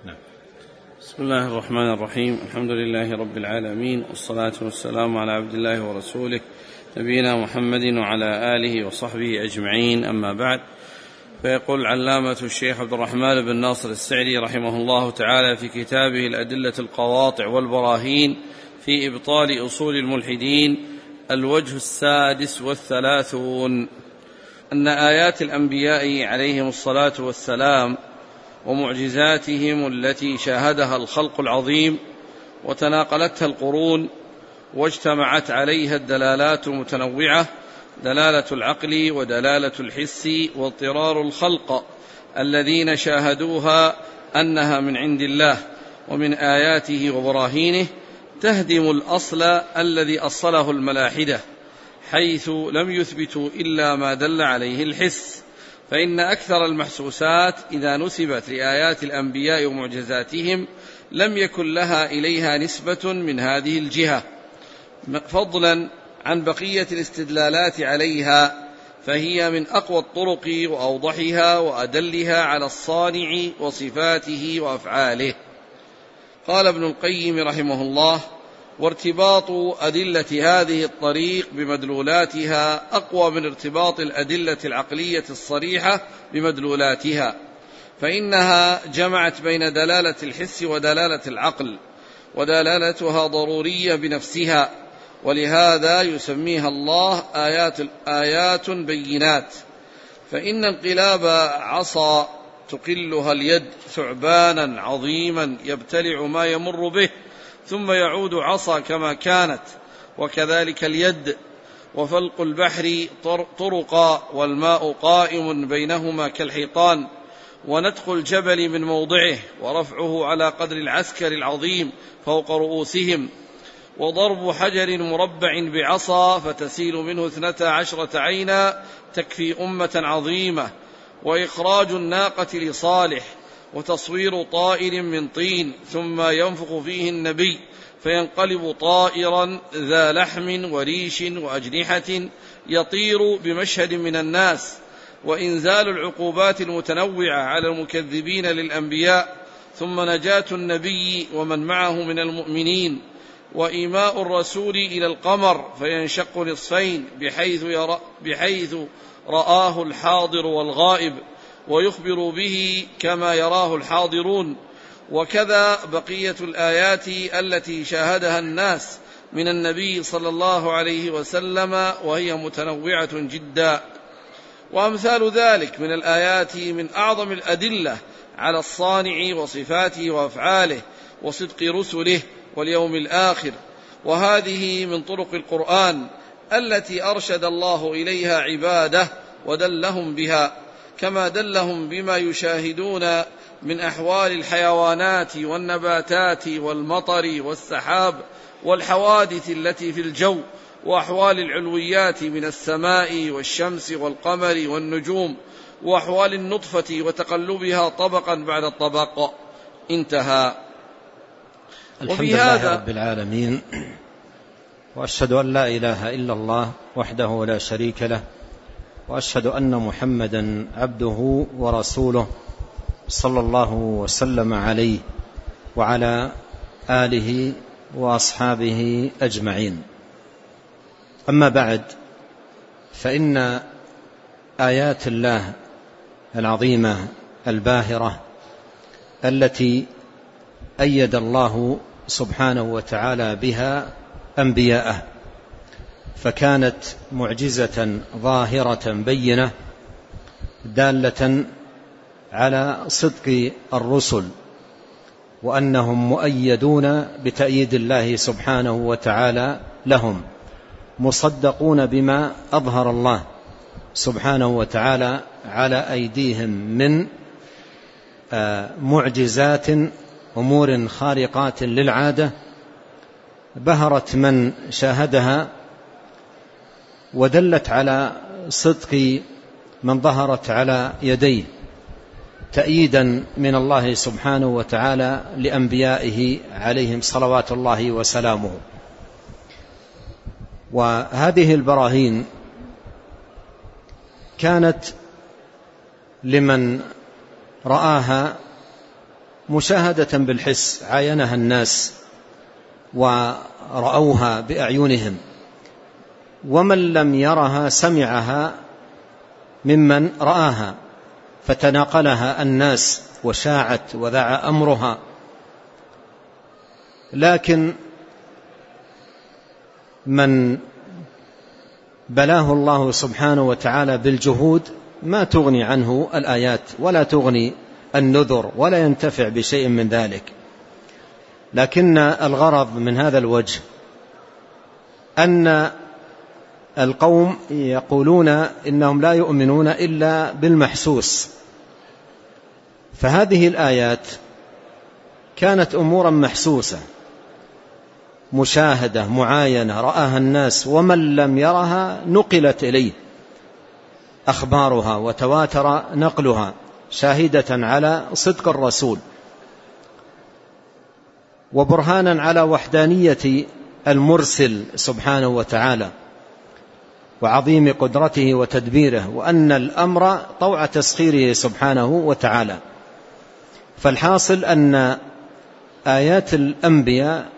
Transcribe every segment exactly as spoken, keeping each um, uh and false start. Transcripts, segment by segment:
نعم. بسم الله الرحمن الرحيم. الحمد لله رب العالمين، والصلاة والسلام على عبد الله ورسوله نبينا محمد وعلى آله وصحبه أجمعين، أما بعد. فيقول العلامة الشيخ عبد الرحمن بن ناصر السعدي رحمه الله تعالى في كتابه الأدلة القواطع والبراهين في إبطال أصول الملحدين: الوجه السادس والثلاثون، أن آيات الأنبياء عليهم الصلاة والسلام ومعجزاتهم التي شاهدها الخلق العظيم وتناقلتها القرون واجتمعت عليها الدلالات المتنوعة، دلالة العقل ودلالة الحس واضطرار الخلق الذين شاهدوها أنها من عند الله ومن آياته وبراهينه، تهدم الأصل الذي أصله الملاحدة، حيث لم يثبتوا إلا ما دل عليه الحس. فإن أكثر المحسوسات إذا نسبت لآيات الأنبياء ومعجزاتهم لم يكن لها إليها نسبة من هذه الجهة، فضلا عن بقية الاستدلالات عليها، فهي من أقوى الطرق وأوضحها وأدلها على الصانع وصفاته وأفعاله. قال ابن القيم رحمه الله: وارتباط أدلة هذه الطريق بمدلولاتها أقوى من ارتباط الأدلة العقلية الصريحة بمدلولاتها، فإنها جمعت بين دلالة الحس ودلالة العقل، ودلالتها ضرورية بنفسها، ولهذا يسميها الله آيات, آيات بينات. فإن انقلاب عصا تقلها اليد ثعبانا عظيما يبتلع ما يمر به ثم يعود عصا كما كانت، وكذلك اليد. وفلق البحر طرقا والماء قائم بينهما كالحيطان، ونتق الجبل من موضعه ورفعه على قدر العسكر العظيم فوق رؤوسهم، وضرب حجر مربع بعصا فتسيل منه اثنتا عشرة عينا تكفي أمة عظيمة، وإخراج الناقة لصالح، وتصوير طائر من طين ثم ينفخ فيه النبي فينقلب طائرا ذا لحم وريش وأجنحة يطير بمشهد من الناس، وإنزال العقوبات المتنوعة على المكذبين للأنبياء، ثم نجاة النبي ومن معه من المؤمنين، وإيماء الرسول إلى القمر فينشق نصفين بحيث, يرى بحيث رآه الحاضر والغائب ويخبر به كما يراه الحاضرون. وكذا بقية الآيات التي شاهدها الناس من النبي صلى الله عليه وسلم وهي متنوعة جدا. وأمثال ذلك من الآيات من أعظم الأدلة على الصانع وصفاته وأفعاله وصدق رسله واليوم الآخر، وهذه من طرق القرآن التي أرشد الله إليها عباده ودلهم بها، كما دلهم بما يشاهدون من أحوال الحيوانات والنباتات والمطر والسحاب والحوادث التي في الجو، وأحوال العلويات من السماء والشمس والقمر والنجوم، وأحوال النطفة وتقلبها طبقا بعد طبق. انتهى. الحمد لله رب العالمين، وأشهد أن لا إله إلا الله وحده لا شريك له، وأشهد أن محمدا عبده ورسوله صلى الله وسلم عليه وعلى آله وأصحابه أجمعين. أما بعد، فإن آيات الله العظيمة الباهرة التي أيد الله سبحانه وتعالى بها أنبياءه، فكانت معجزة ظاهرة بينة دالة على صدق الرسل، وأنهم مؤيدون بتأييد الله سبحانه وتعالى لهم، مصدقون بما أظهر الله سبحانه وتعالى على أيديهم من معجزات أمور خارقات للعادة بهرت من شاهدها، ودلت على صدق من ظهرت على يديه، تأييدا من الله سبحانه وتعالى لأنبيائه عليهم صلوات الله وسلامه. وهذه البراهين كانت لمن رآها مشاهدة بالحس، عاينها الناس ورأوها بأعينهم، ومن لم يرها سمعها ممن رآها، فتناقلها الناس وشاعت وذاع أمرها. لكن من بلاه الله سبحانه وتعالى بالجهود ما تغني عنه الآيات ولا تغني النذر ولا ينتفع بشيء من ذلك. لكن الغرض من هذا الوجه أن القوم يقولون إنهم لا يؤمنون إلا بالمحسوس، فهذه الآيات كانت أمورا محسوسة مشاهدة معاينة رآها الناس، ومن لم يرها نقلت إليه أخبارها وتواتر نقلها شاهدة على صدق الرسول وبرهانا على وحدانية المرسل سبحانه وتعالى وعظيم قدرته وتدبيره، وأن الأمر طوع تسخيره سبحانه وتعالى. فالحاصل أن آيات الأنبياء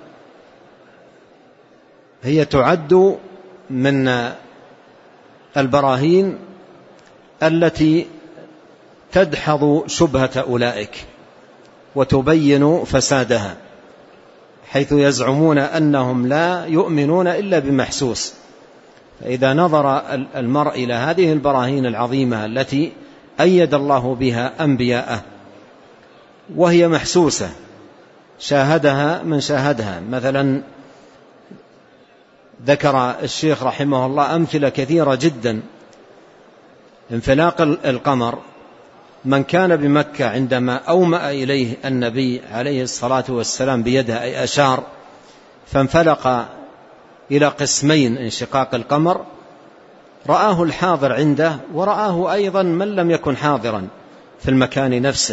هي تعد من البراهين التي تدحض شبهة أولئك وتبين فسادها، حيث يزعمون أنهم لا يؤمنون إلا بمحسوس. فإذا نظر المرء إلى هذه البراهين العظيمة التي أيد الله بها أنبياءه وهي محسوسة شاهدها من شاهدها، مثلا ذكر الشيخ رحمه الله أمثلة كثيرة جدا. انفلاق القمر، من كان بمكة عندما أومأ إليه النبي عليه الصلاة والسلام بيده أي أشار فانفلق إلى قسمين انشقاق القمر، رآه الحاضر عنده ورآه أيضا من لم يكن حاضرا في المكان نفسه،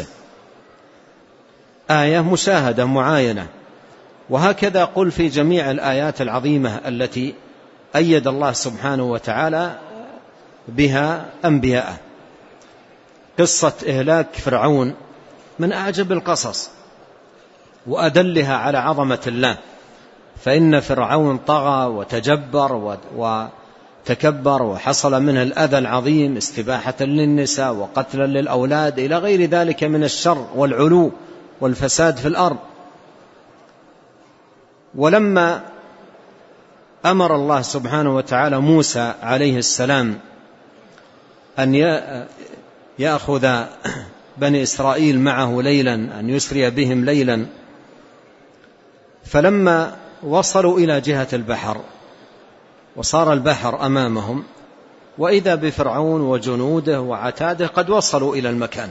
آية مشاهدة معاينة. وهكذا قل في جميع الآيات العظيمة التي أيد الله سبحانه وتعالى بها أنبياءه. قصة إهلاك فرعون من أعجب القصص وأدلها على عظمة الله، فإن فرعون طغى وتجبر وتكبر وحصل منه الأذى العظيم، استباحة للنساء وقتلا للأولاد إلى غير ذلك من الشر والعلو والفساد في الأرض. ولما أمر الله سبحانه وتعالى موسى عليه السلام أن يأخذ بني إسرائيل معه ليلا، أن يسري بهم ليلا، فلما وصلوا إلى جهة البحر وصار البحر أمامهم وإذا بفرعون وجنوده وعتاده قد وصلوا إلى المكان،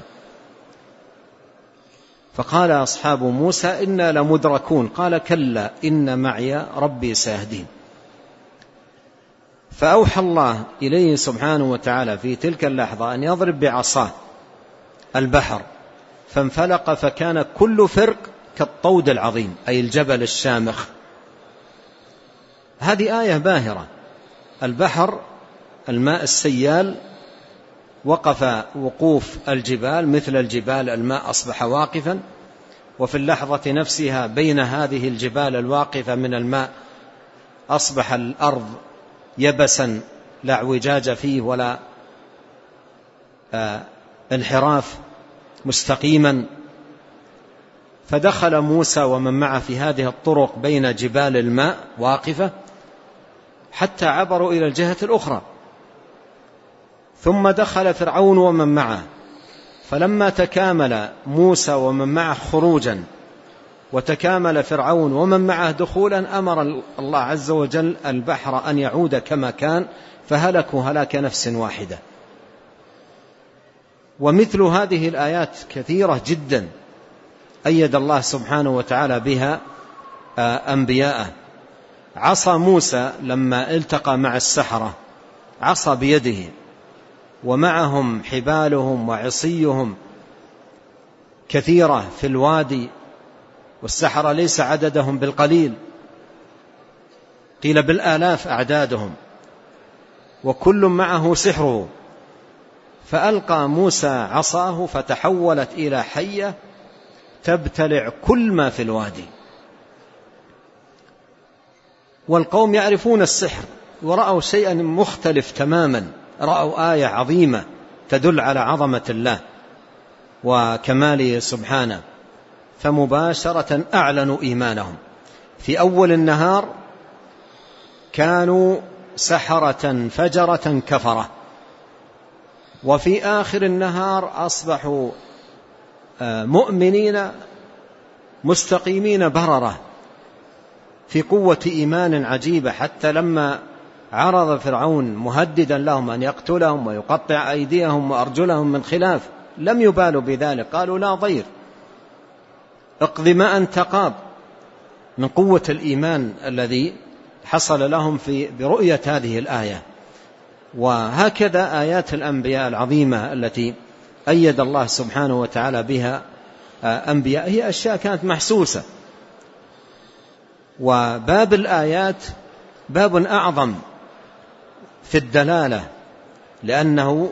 فقال أصحاب موسى إنا لمدركون، قال كلا إن معي ربي سيهدين. فأوحى الله إليه سبحانه وتعالى في تلك اللحظة أن يضرب بعصاه البحر فانفلق، فكان كل فرق كالطود العظيم أي الجبل الشامخ. هذه آية باهرة. البحر الماء السيال وقف وقوف الجبال مثل الجبال، الماء أصبح واقفا، وفي اللحظة نفسها بين هذه الجبال الواقفة من الماء أصبح الأرض يبسا لا اعوجاج فيه ولا آه انحراف، مستقيما. فدخل موسى ومن معه في هذه الطرق بين جبال الماء واقفة حتى عبروا إلى الجهة الأخرى، ثم دخل فرعون ومن معه، فلما تكامل موسى ومن معه خروجا وتكامل فرعون ومن معه دخولا أمر الله عز وجل البحر أن يعود كما كان، فهلكوا هلاك نفس واحدة. ومثل هذه الآيات كثيرة جدا أيد الله سبحانه وتعالى بها أنبياءه. عصى موسى لما التقى مع السحرة عصى بيده ومعهم حبالهم وعصيهم كثيرة في الوادي، والسحرة ليس عددهم بالقليل، قيل بالآلاف أعدادهم، وكل معه سحره. فألقى موسى عصاه فتحولت إلى حية تبتلع كل ما في الوادي. والقوم يعرفون السحر ورأوا شيئا مختلف تماما، رأوا آية عظيمة تدل على عظمة الله وكماله سبحانه، فمباشرة أعلنوا إيمانهم. في أول النهار كانوا سحرة فجرة كفرة، وفي آخر النهار أصبحوا مؤمنين مستقيمين بررة في قوة إيمان عجيبة، حتى لما عرض فرعون مهددا لهم أن يقتلهم ويقطع أيديهم وأرجلهم من خلاف لم يبالوا بذلك، قالوا لا ضير، اقض ما أنت قاض، من قوة الإيمان الذي حصل لهم في برؤية هذه الآية. وهكذا آيات الأنبياء العظيمة التي أيد الله سبحانه وتعالى بها أنبياء هي أشياء كانت محسوسة. وباب الآيات باب أعظم في الدلالة، لأنه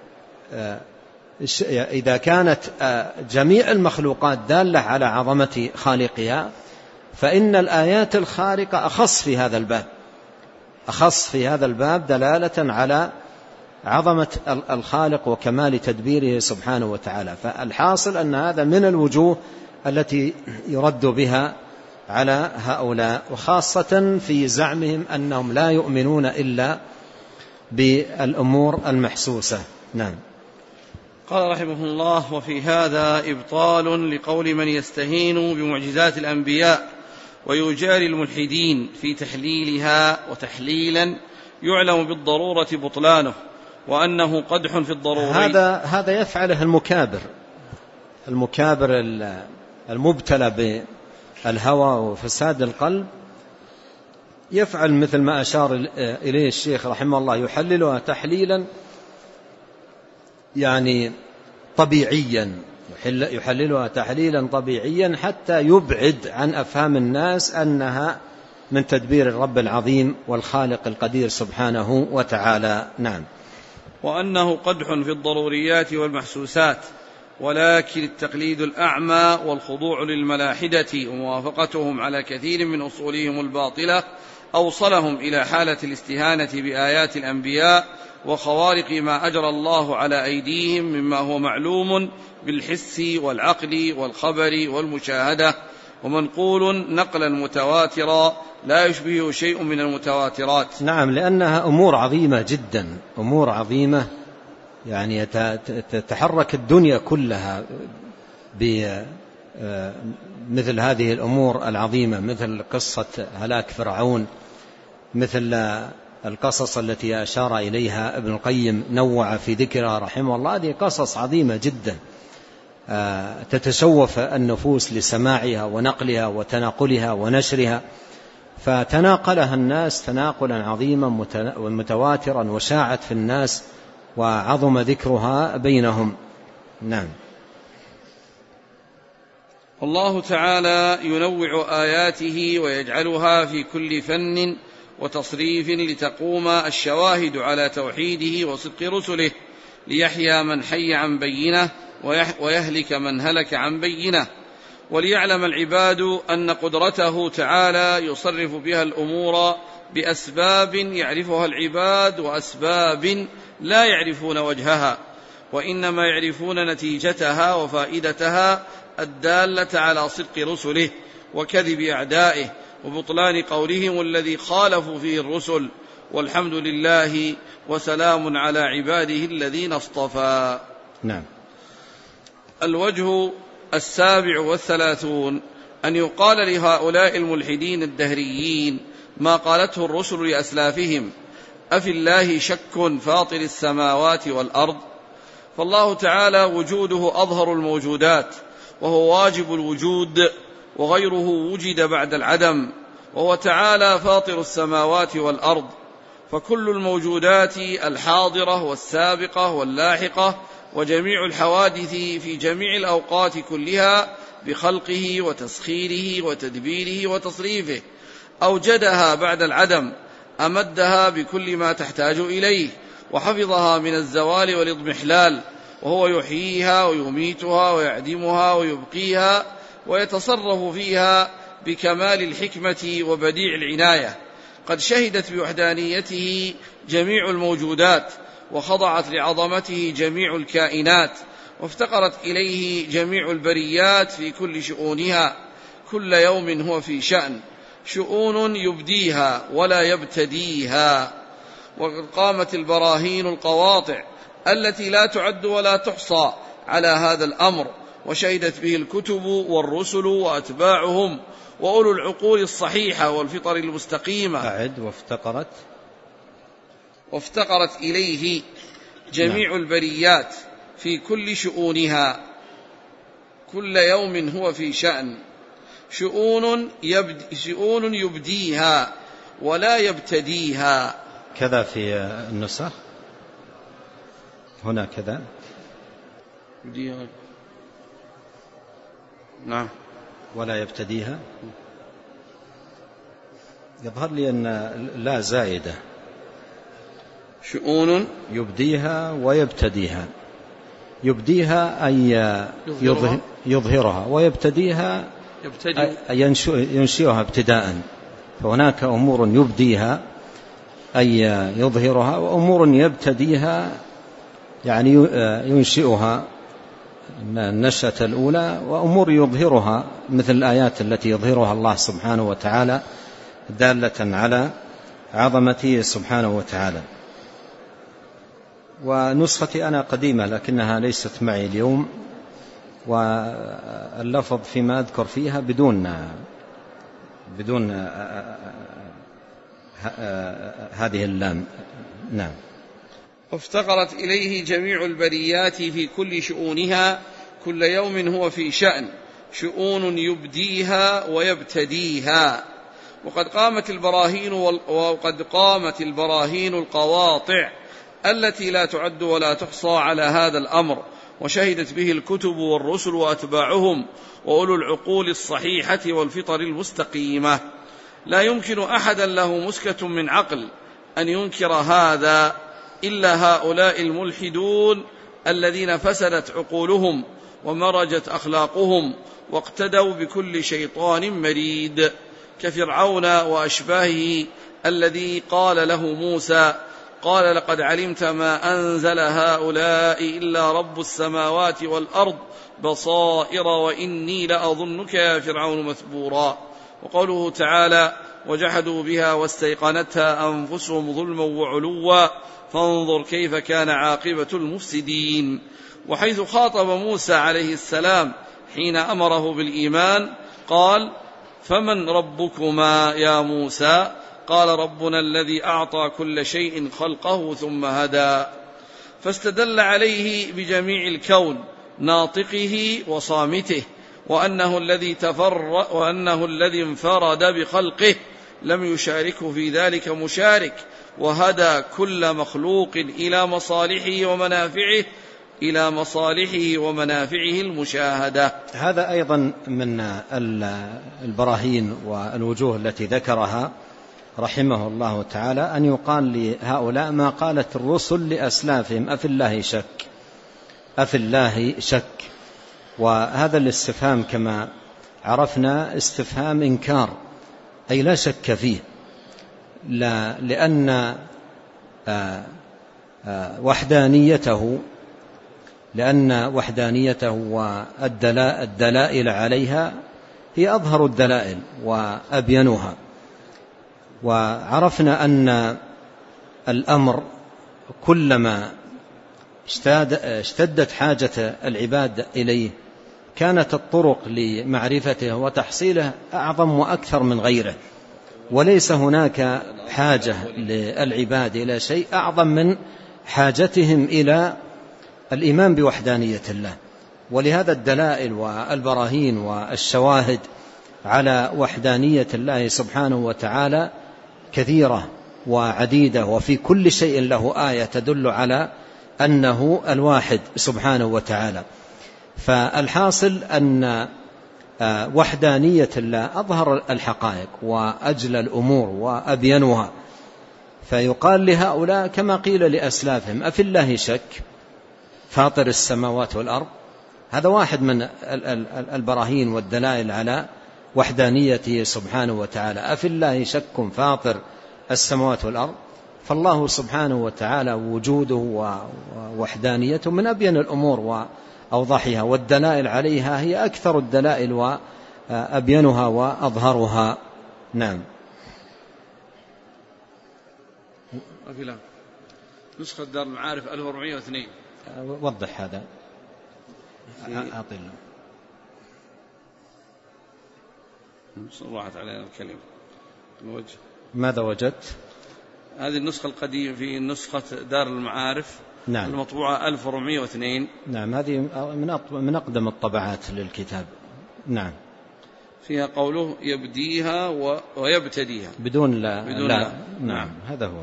إذا كانت جميع المخلوقات دالة على عظمة خالقها، فإن الآيات الخارقة أخص في هذا الباب، أخص في هذا الباب دلالة على عظمة الخالق وكمال تدبيره سبحانه وتعالى. فالحاصل أن هذا من الوجوه التي يرد بها على هؤلاء، وخاصة في زعمهم أنهم لا يؤمنون إلا بالأمور المحسوسة. نعم. قال رحمه الله: وفي هذا إبطال لقول من يستهين بمعجزات الأنبياء ويجاري الملحدين في تحليلها وتحليلا يعلم بالضرورة بطلانه، وأنه قدح في الضروري. هذا هذا يفعله المكابر، المكابر المبتلى بالهوى وفساد القلب، يفعل مثل ما أشار إليه الشيخ رحمه الله، يحللها تحليلا يعني طبيعيا، يحللها تحليلا طبيعيا حتى يبعد عن أفهام الناس أنها من تدبير الرب العظيم والخالق القدير سبحانه وتعالى. نعم. وأنه قدح في الضروريات والمحسوسات، ولكن التقليد الأعمى والخضوع للملاحدة وموافقتهم على كثير من أصولهم الباطلة أوصلهم إلى حالة الاستهانة بآيات الأنبياء وخوارق ما أجرى الله على أيديهم مما هو معلوم بالحس والعقل والخبر والمشاهدة، ومنقول نقلا متواترا لا يشبه شيء من المتواترات. نعم، لأنها أمور عظيمة جدا، أمور عظيمة يعني تتحرك الدنيا كلها بمثل هذه الأمور العظيمة، مثل قصة هلاك فرعون، مثل القصص التي أشار إليها ابن القيم نوع في ذكرها رحمه الله. هذه قصص عظيمة جدا تتشوف النفوس لسماعها ونقلها وتناقلها ونشرها، فتناقلها الناس تناقلا عظيما ومتواترا وشاعت في الناس وعظم ذكرها بينهم. نعم. الله تعالى ينوع آياته ويجعلها في كل فن وتصريف لتقوم الشواهد على توحيده وصدق رسله، ليحيى من حي عن بينه ويهلك من هلك عن بينه، وليعلم العباد أن قدرته تعالى يصرف بها الأمور بأسباب يعرفها العباد وأسباب لا يعرفون وجهها، وإنما يعرفون نتيجتها وفائدتها الدالة على صدق رسله وكذب أعدائه وبطلان قولهم الذي خالفوا فيه الرسل، والحمد لله وسلام على عباده الذين اصطفى. نعم. الوجه السابع والثلاثون أن يقال لهؤلاء الملحدين الدهريين ما قالته الرسل لأسلافهم: أفي الله شك فاطر السماوات والأرض؟ فالله تعالى وجوده أظهر الموجودات، وهو واجب الوجود، وغيره وجد بعد العدم، وهو تعالى فاطر السماوات والأرض، فكل الموجودات الحاضرة والسابقة واللاحقة وجميع الحوادث في جميع الأوقات كلها بخلقه وتسخيره وتدبيره وتصريفه أوجدها بعد العدم، أمدها بكل ما تحتاج إليه، وحفظها من الزوال والاضمحلال، وهو يحييها ويميتها ويعدمها ويبقيها ويتصرف فيها بكمال الحكمة وبديع العناية. قد شهدت بوحدانيته جميع الموجودات، وخضعت لعظمته جميع الكائنات، وافتقرت إليه جميع البريات في كل شؤونها، كل يوم هو في شأن، شؤون يبديها ولا يبتديها. وقد قامت البراهين القواطع التي لا تعد ولا تحصى على هذا الأمر، وشهدت به الكتب والرسل وأتباعهم وأولو العقول الصحيحة والفطر المستقيمة. أعد. وافتقرت وافتقرت إليه جميع البريات في كل شؤونها، كل يوم هو في شأن، شؤون, يبد شؤون يبديها ولا يبتديها. كذا في النسخ هنا كذا يبديها. نعم. ولا يبتديها. يظهر لي أن لا زائدة. شؤون يبديها ويبتديها. يبديها أي يظهرها, يظهرها ويبتديها أي ينشئها ابتداء. فهناك أمور يبديها أي يظهرها، وأمور يبتديها يعني ينشئها النشأة الأولى، وأمور يظهرها مثل الآيات التي يظهرها الله سبحانه وتعالى دالة على عظمته سبحانه وتعالى. ونسختي أنا قديمة لكنها ليست معي اليوم، واللفظ فيما أذكر فيها بدون بدون هذه اللام. نعم. وافتقرت إليه جميع البريات في كل شؤونها، كل يوم هو في شأن، شؤون يبديها ويبتديها. وقد قامت البراهين وقد قامت البراهين القواطع التي لا تعد ولا تحصى على هذا الأمر، وشهدت به الكتب والرسل وأتباعهم وأولو العقول الصحيحة والفطر المستقيمة. لا يمكن أحدا له مسكة من عقل أن ينكر هذا إلا هؤلاء الملحدون الذين فسدت عقولهم ومرجت أخلاقهم واقتدوا بكل شيطان مريد، كفرعون وأشباهه الذي قال له موسى: قال لقد علمت ما أنزل هؤلاء إلا رب السماوات والأرض بصائر وإني لأظنك يا فرعون مثبورا. وقوله تعالى: وجحدوا بها واستيقنتها أنفسهم ظلما وعلوا فانظر كيف كان عاقبة المفسدين. وحيث خاطب موسى عليه السلام حين أمره بالإيمان قال: فمن ربكما يا موسى؟ قال: ربنا الذي أعطى كل شيء خلقه ثم هدى. فاستدل عليه بجميع الكون ناطقه وصامته، وأنه الذي تفر وأنه الذي انفرد بخلقه لم يشاركه في ذلك مشارك، وهدى كل مخلوق إلى مصالحه ومنافعه إلى مصالحه ومنافعه المشاهدة. هذا أيضا من البراهين والوجوه التي ذكرها رحمه الله تعالى، أن يقال لهؤلاء ما قالت الرسل لأسلافهم: أفي الله شك، أفي الله شك. وهذا الاستفهام كما عرفنا استفهام إنكار، أي لا شك فيه، لا لأن وحدانيته لأن وحدانيته والدلائل عليها هي أظهر الدلائل وأبينها. وعرفنا أن الأمر كلما اشتدت حاجة العباد إليه كانت الطرق لمعرفته وتحصيله أعظم وأكثر من غيره، وليس هناك حاجة للعباد إلى شيء أعظم من حاجتهم إلى الإيمان بوحدانية الله. ولهذا الدلائل والبراهين والشواهد على وحدانية الله سبحانه وتعالى كثيرة وعديدة، وفي كل شيء له آية تدل على أنه الواحد سبحانه وتعالى. فالحاصل أن وحدانية الله أظهر الحقائق وأجلى الأمور وأبينها، فيقال لهؤلاء كما قيل لأسلافهم: أفي الله شك فاطر السماوات والأرض هذا واحد من البراهين والدلائل على وحدانيته سبحانه وتعالى. أفي الله شك فاطر السماوات والأرض، فالله سبحانه وتعالى وجوده ووحدانيته من أبين الأمور وأوضحها، والدلائل عليها هي أكثر الدلائل وأبينها وأظهرها. نعم. أفي الله نسخة دار المعارف ألف وأربعمائة واثنين. وضح هذا. أعطي راحت علينا الكلمة. الوجه. ماذا وجدت؟ هذه النسخة القديمة في نسخة دار المعارف. نعم. المطبوعة ألف وأربعمائة واثنين. نعم، هذه من أقدم الطبعات للكتاب. نعم. فيها قوله يبديها ويبتديها بدون لا. بدون لا. لا. نعم. نعم، هذا هو.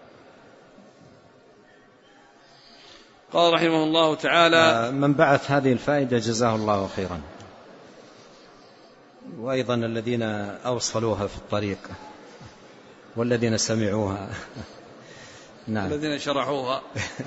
قال رحمه الله تعالى: من بعث هذه الفائدة جزاه الله خيرا، وأيضا الذين أوصلوها في الطريق والذين سمعوها. نعم. الذين شرحوها.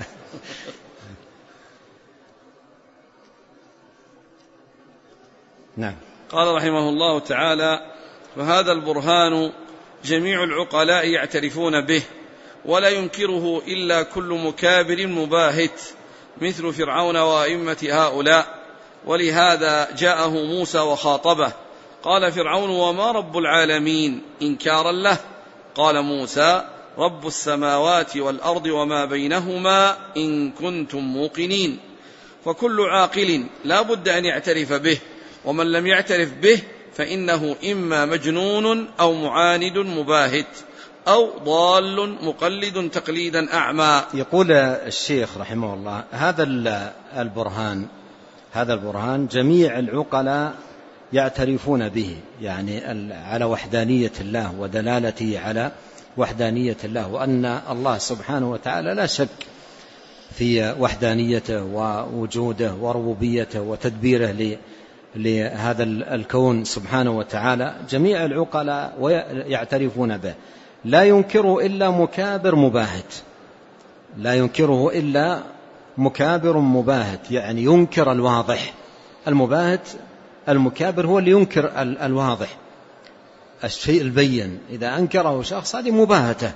نعم. قال رحمه الله تعالى: فهذا البرهان جميع العقلاء يعترفون به، ولا ينكره إلا كل مكابر مباهت مثل فرعون وأئمة هؤلاء. ولهذا جاءه موسى وخاطبه، قال فرعون: وما رب العالمين؟ إنكارا له. قال موسى: رب السماوات والأرض وما بينهما إن كنتم موقنين. فكل عاقل لا بد أن يعترف به، ومن لم يعترف به فإنه إما مجنون أو معاند مباهت أو ضال مقلد تقليدا أعمى. يقول الشيخ رحمه الله: هذا البرهان هذا البرهان جميع العقلاء يعترفون به، يعني على وحدانية الله ودلالته على وحدانية الله، وأن الله سبحانه وتعالى لا شك في وحدانيته ووجوده وربوبيته وتدبيره لهذا الكون سبحانه وتعالى. جميع العقلاء يعترفون به، لا ينكره إلا مكابر مباهت، لا ينكره إلا مكابر مباهت، يعني ينكر الواضح. المباهت المكابر هو اللي ينكر الواضح، الشيء البين. إذا أنكره شخص هذه مباهته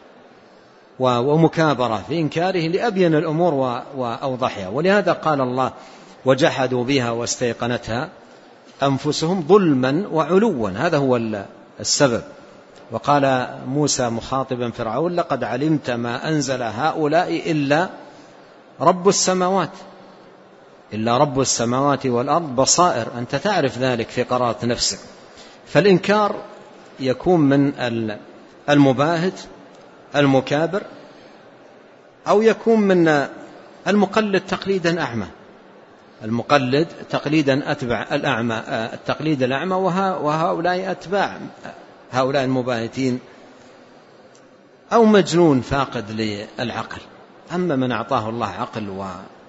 ومكابرة في إنكاره لأبين الأمور وأوضحها. ولهذا قال الله: وجحدوا بها واستيقنتها أنفسهم ظلما وعلوا. هذا هو السبب. وقال موسى مخاطبا فرعون: لقد علمت ما أنزل هؤلاء إلا رب السماوات إلا رب السماوات والأرض بصائر. أنت تعرف ذلك في قرارة نفسك. فالإنكار يكون من المباهت المكابر، أو يكون من المقلد تقليدا أعمى. المقلد تقليدا أتبع الأعمى، التقليد الأعمى، وهؤلاء أتباع هؤلاء المباهتين، أو مجنون فاقد للعقل. أما من أعطاه الله عقل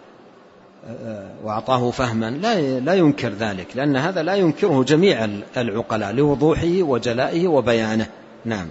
وأعطاه فهما لا ينكر ذلك، لأن هذا لا ينكره جميع العقلاء لوضوحه وجلائه وبيانه. نعم.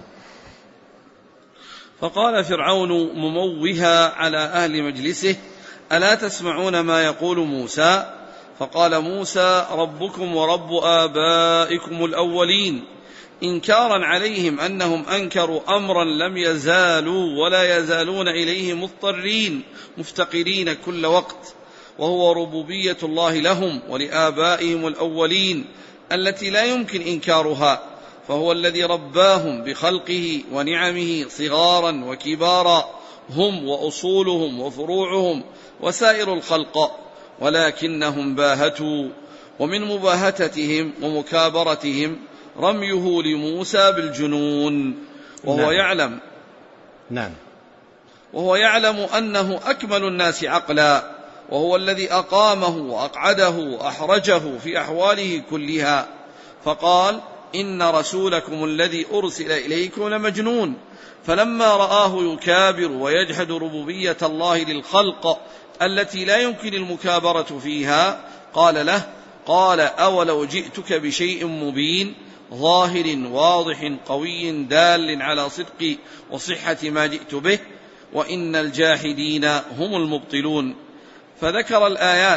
فقال فرعون مموها على أهل مجلسه: ألا تسمعون ما يقول موسى؟ فقال موسى: ربكم ورب آبائكم الأولين، إنكارا عليهم أنهم أنكروا أمرا لم يزالوا ولا يزالون إليه مضطرين مفتقرين كل وقت، وهو ربوبية الله لهم ولآبائهم الأولين التي لا يمكن إنكارها، فهو الذي رباهم بخلقه ونعمه صغارا وكبارا، هم وأصولهم وفروعهم وسائر الخلق، ولكنهم باهتوا. ومن مباهتتهم ومكابرتهم رميه لموسى بالجنون، وهو نعم. يعلم نعم وهو يعلم أنه أكمل الناس عقلا، وهو الذي أقامه وأقعده وأحرجه في أحواله كلها. فقال: إن رسولكم الذي أرسل إليكم لمجنون. فلما رآه يكابر ويجحد ربوبية الله للخلق التي لا يمكن المكابرة فيها، قال له قال أولو جئتك بشيء مبين ظاهر واضح قوي دال على صدق وصحة ما جئت به، وإن الجاحدين هم المبطلون. فذكر الآيات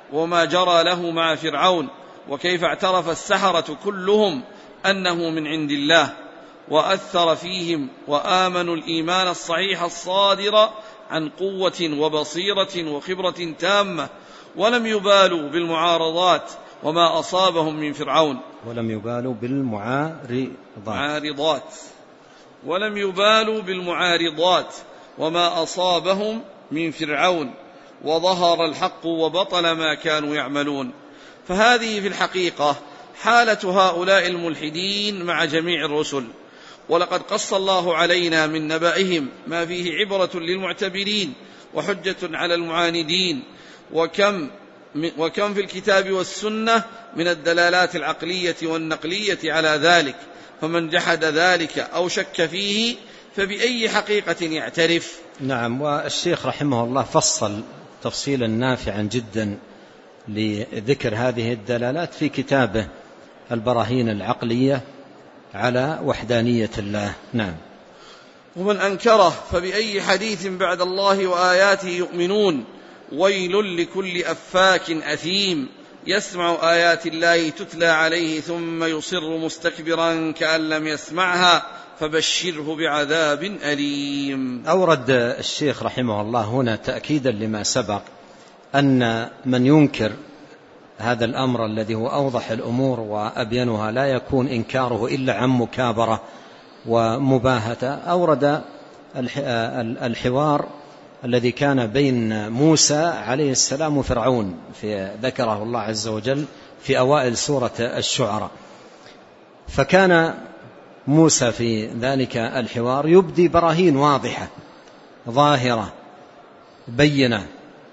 وما جرى له مع فرعون، وكيف اعترف السحرة كلهم أنه من عند الله، وأثر فيهم وآمنوا الإيمان الصحيح الصادر عن قوة وبصيرة وخبرة تامة، ولم يبالوا بالمعارضات وما أصابهم من فرعون ولم يبالوا بالمعارضات ولم يبالوا بالمعارضات وما أصابهم من فرعون، وظهر الحق وبطل ما كانوا يعملون. فهذه في الحقيقة حالة هؤلاء الملحدين مع جميع الرسل، ولقد قص الله علينا من نبأهم ما فيه عبرة للمعتبرين وحجة على المعاندين، وكم وكم في الكتاب والسنة من الدلالات العقلية والنقلية على ذلك، فمن جحد ذلك أو شك فيه فبأي حقيقة يعترف؟ نعم. والشيخ رحمه الله فصل تفصيلا نافعا جدا لذكر هذه الدلالات في كتابه البراهين العقلية على وحدانية الله. نعم. ومن أنكره فبأي حديث بعد الله وآياته يؤمنون؟ ويل لكل أفاك أثيم يسمع آيات الله تتلى عليه ثم يصر مستكبرا كأن لم يسمعها فبشره بعذاب أليم. أورد الشيخ رحمه الله هنا تأكيدا لما سبق أن من ينكر هذا الأمر الذي هو أوضح الأمور وأبينها لا يكون إنكاره إلا عن مكابرة ومباهة. أورد الحوار الذي كان بين موسى عليه السلام وفرعون، في ذكره الله عز وجل في أوائل سورة الشعراء. فكان موسى في ذلك الحوار يبدي براهين واضحة ظاهرة بينة،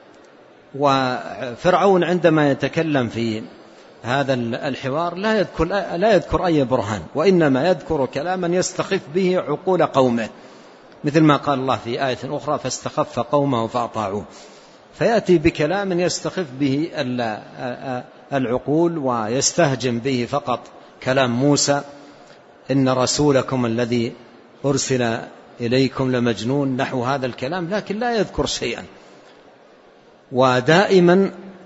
وفرعون عندما يتكلم في هذا الحوار لا يذكر, لا يذكر أي برهان، وإنما يذكر كلاما يستخف به عقول قومه، مثل ما قال الله في آية أخرى فاستخف قومه فأطاعوه. فيأتي بكلام يستخف به العقول ويستهجم به فقط كلام موسى، إن رسولكم الذي أرسل إليكم لمجنون، نحو هذا الكلام، لكن لا يذكر شيئا. ودائما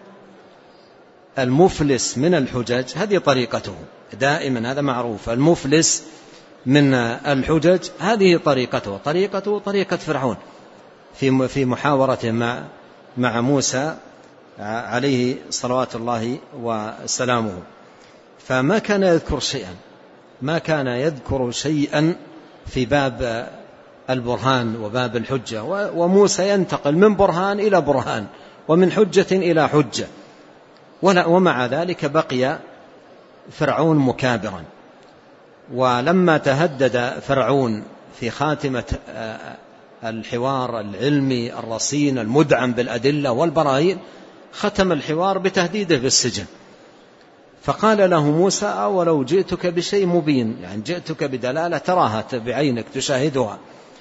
المفلس من الحجج هذه طريقته، دائما هذا معروف، المفلس من الحجج هذه طريقته طريقته طريقة فرعون في في محاورته مع مع موسى عليه صلوات الله وسلامه. فما كان يذكر شيئا ما كان يذكر شيئا في باب البرهان وباب الحجة، وموسى ينتقل من برهان إلى برهان ومن حجة إلى حجة، ومع ذلك بقي فرعون مكابرا. ولما تهدد فرعون في خاتمة الحوار العلمي الرصين المدعم بالأدلة والبراهين، ختم الحوار بتهديده بالسجن. فقال له موسى أولو جئتك بشيء مبين، يعني جئتك بدلالة تراها بعينك تشاهدها.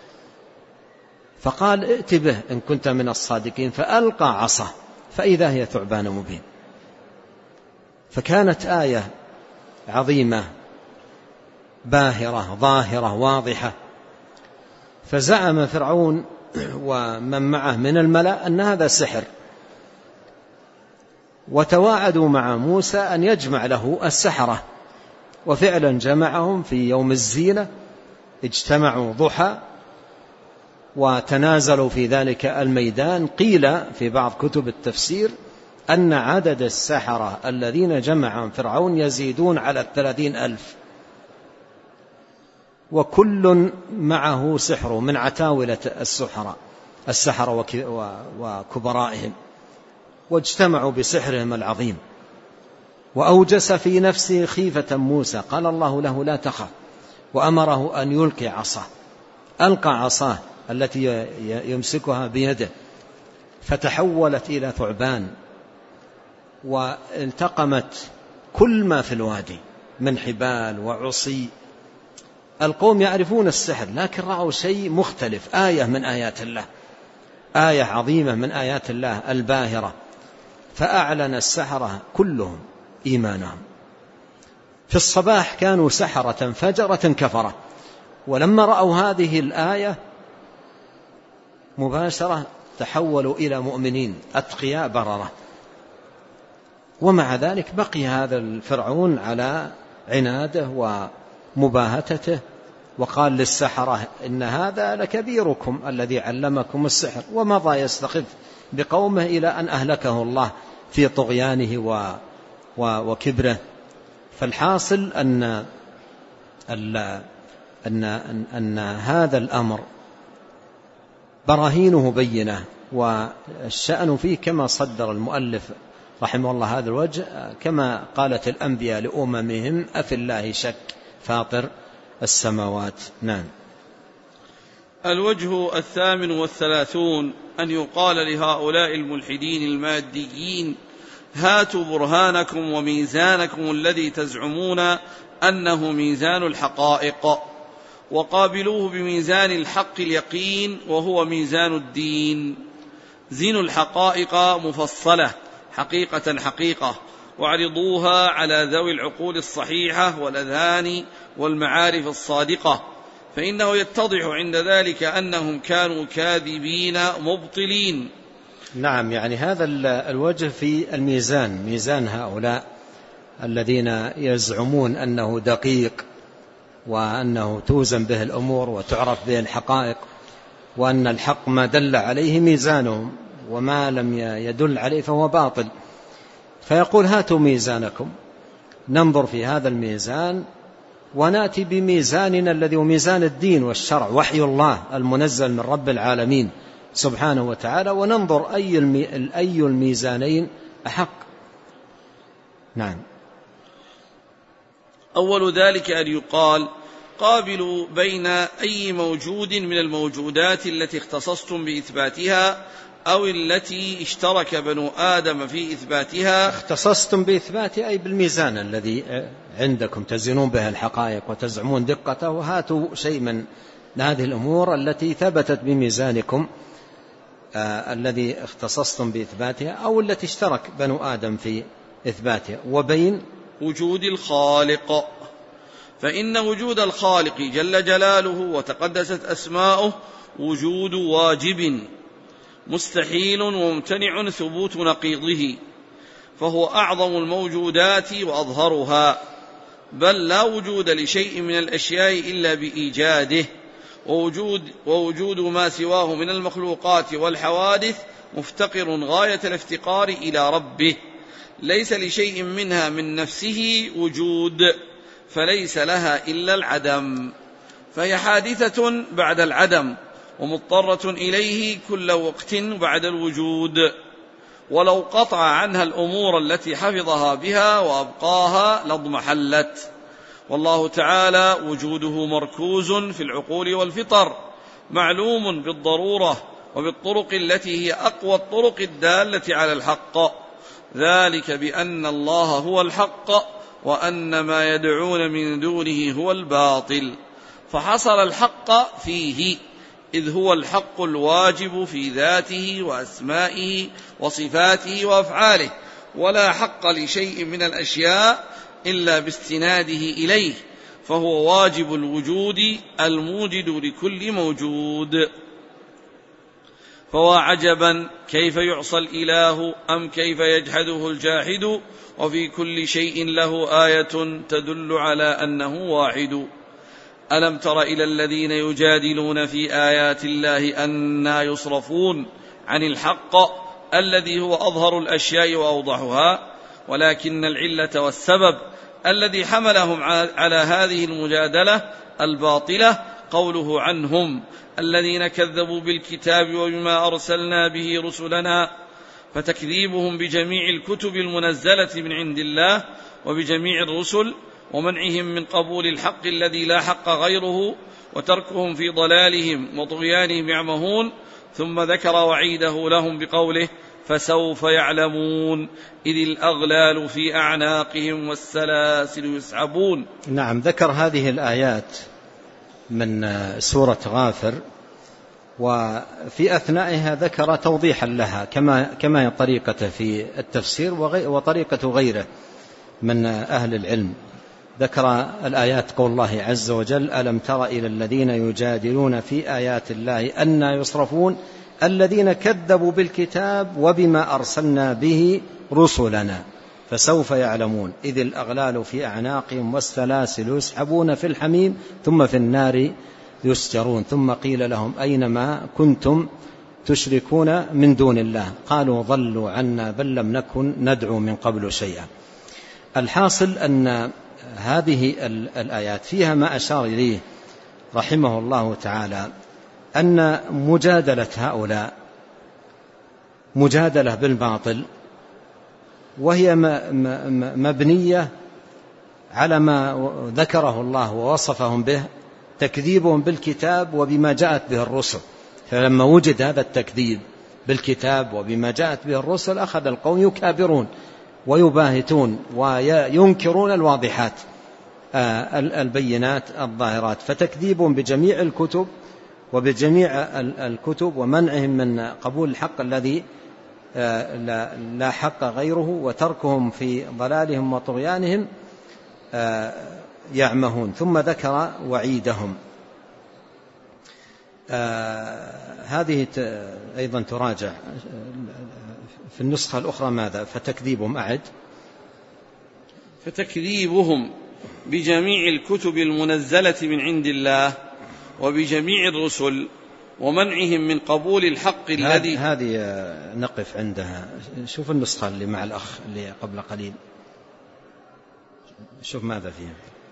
فقال ائت به إن كنت من الصادقين، فألقى عصاه فإذا هي ثعبان مبين. فكانت آية عظيمة باهرة ظاهرة واضحة. فزعم فرعون ومن معه من الملأ أن هذا سحر، وتواعدوا مع موسى أن يجمع له السحرة، وفعلا جمعهم في يوم الزينة، اجتمعوا ضحى وتنازلوا في ذلك الميدان. قيل في بعض كتب التفسير أن عدد السحرة الذين جمعهم فرعون يزيدون على الثلاثين ألف، وكل معه سحر من عتاولة السحرة السحرة وكبرائهم، واجتمعوا بسحرهم العظيم. وأوجس في نفسه خيفة موسى، قال الله له لا تخف، وأمره أن يلقي عصاه. ألقى عصاه التي يمسكها بيده، فتحولت إلى ثعبان، والتقمت كل ما في الوادي من حبال وعصي. القوم يعرفون السحر، لكن رأوا شيء مختلف، آية من آيات الله، آية عظيمة من آيات الله الباهرة. فأعلن السحرة كلهم إيمانهم. في الصباح كانوا سحرة فجرة كفرة، ولما رأوا هذه الآية مباشرة تحولوا إلى مؤمنين أتقياء بررة. ومع ذلك بقي هذا الفرعون على عناده ومباهتته، وقال للسحرة إن هذا لكبيركم الذي علمكم السحر، ومضى يستخف بقومه إلى أن أهلكه الله في طغيانه و وكبره. فالحاصل أن أن أن, أن هذا الأمر براهينه بينة، والشأن فيه كما صدر المؤلف رحمه الله هذا الوجه، كما قالت الأنبياء لأممهم أفي الله شك فاطر السماوات. نعم. الوجه الثامن والثلاثون أن يقال لهؤلاء الملحدين الماديين هاتوا برهانكم وميزانكم الذي تزعمون أنه ميزان الحقائق، وقابلوه بميزان الحق اليقين وهو ميزان الدين. زنوا الحقائق مفصلة حقيقة حقيقة، واعرضوها على ذوي العقول الصحيحة والأذهان والمعارف الصادقة، فإنه يتضح عند ذلك أنهم كانوا كاذبين مبطلين. نعم، يعني هذا الوجه في الميزان، ميزان هؤلاء الذين يزعمون أنه دقيق وأنه توزن به الأمور وتعرف به الحقائق، وأن الحق ما دل عليه ميزانهم وما لم يدل عليه فهو باطل. فيقول هاتوا ميزانكم، ننظر في هذا الميزان ونأتي بميزاننا الذي هو ميزان الدين والشرع، وحي الله المنزل من رب العالمين سبحانه وتعالى، وننظر أي أي الميزانين أحق. نعم. أول ذلك أن يقال قابلوا بين أي موجود من الموجودات التي اختصصتم بإثباتها أو التي اشترك بنو آدم في إثباتها. اختصصتم بإثباتها أي بالميزان الذي عندكم تزنون به الحقائق وتزعمون دقته، وهاتوا شيء من هذه الأمور التي ثبتت بميزانكم آه الذي اختصصتم بإثباتها أو التي اشترك بنو آدم في إثباتها. وبين وجود الخالق، فإن وجود الخالق جل جلاله وتقدست أسماؤه وجود واجب مستحيل وممتنع ثبوت نقيضه، فهو أعظم الموجودات وأظهرها، بل لا وجود لشيء من الأشياء إلا بإيجاده، ووجود, ووجود ما سواه من المخلوقات والحوادث مفتقر غاية الافتقار إلى ربه، ليس لشيء منها من نفسه وجود، فليس لها إلا العدم، فهي حادثة بعد العدم ومضطرة إليه كل وقت بعد الوجود، ولو قطع عنها الأمور التي حفظها بها وأبقاها لاضمحلت. والله تعالى وجوده مركوز في العقول والفطر، معلوم بالضرورة وبالطرق التي هي أقوى الطرق الدالة على الحق، ذلك بأن الله هو الحق وأن ما يدعون من دونه هو الباطل، فحصل الحق فيه، إذ هو الحق الواجب في ذاته وأسمائه وصفاته وأفعاله، ولا حق لشيء من الأشياء إلا باستناده إليه، فهو واجب الوجود الموجد لكل موجود. فوا عجبا كيف يعصى الإله أم كيف يجحده الجاحد، وفي كل شيء له آية تدل على أنه واحد. ألم تر إلى الذين يجادلون في آيات الله أنى يصرفون عن الحق الذي هو أظهر الأشياء وأوضحها، ولكن العلة والسبب الذي حملهم على هذه المجادلة الباطلة قوله عنهم الذين كذبوا بالكتاب وبما أرسلنا به رسلنا، فتكذيبهم بجميع الكتب المنزلة من عند الله وبجميع الرسل، ومنعهم من قبول الحق الذي لا حق غيره، وتركهم في ضلالهم وطغيانهم يعمهون. ثم ذكر وعيده لهم بقوله فسوف يعلمون إذ الأغلال في أعناقهم والسلاسل يسحبون. نعم، ذكر هذه الآيات من سورة غافر، وفي أثنائها ذكر توضيحا لها كما كما طريقته في التفسير وطريقة غيره من أهل العلم. ذكر الآيات قول الله عز وجل ألم تر إلى الذين يجادلون في آيات الله أنى يصرفون الذين كذبوا بالكتاب وبما أرسلنا به رسلنا. فسوف يعلمون إذ الأغلال في أعناقهم والسلاسل يسحبون في الحميم ثم في النار يسجرون ثم قيل لهم أين ما كنتم تشركون من دون الله قالوا ضلوا عنا بل لم نكن ندعو من قبل شيئا. الحاصل أن هذه الآيات فيها ما أشار إليه رحمه الله تعالى أن مجادلة هؤلاء مجادلة بالباطل، وهي مبنية على ما ذكره الله ووصفهم به، تكذيبهم بالكتاب وبما جاءت به الرسل. فلما وجد هذا التكذيب بالكتاب وبما جاءت به الرسل أخذ القوم يكابرون ويباهتون وينكرون الواضحات البينات الظاهرات. فتكذيبهم بجميع الكتب وبجميع الكتب ومنعهم من قبول الحق الذي لا حق غيره، وتركهم في ضلالهم وطغيانهم يعمهون. ثم ذكر وعيدهم. هذه أيضا تراجع في النسخة الأخرى ماذا؟ فتكذيبهم أعد فتكذيبهم بجميع الكتب المنزلة من عند الله وبجميع الرسل ومنعهم من قبول الحق الذي هذه نقف عندها. شوف النسخة اللي مع الأخ اللي قبل قليل، شوف ماذا فيها.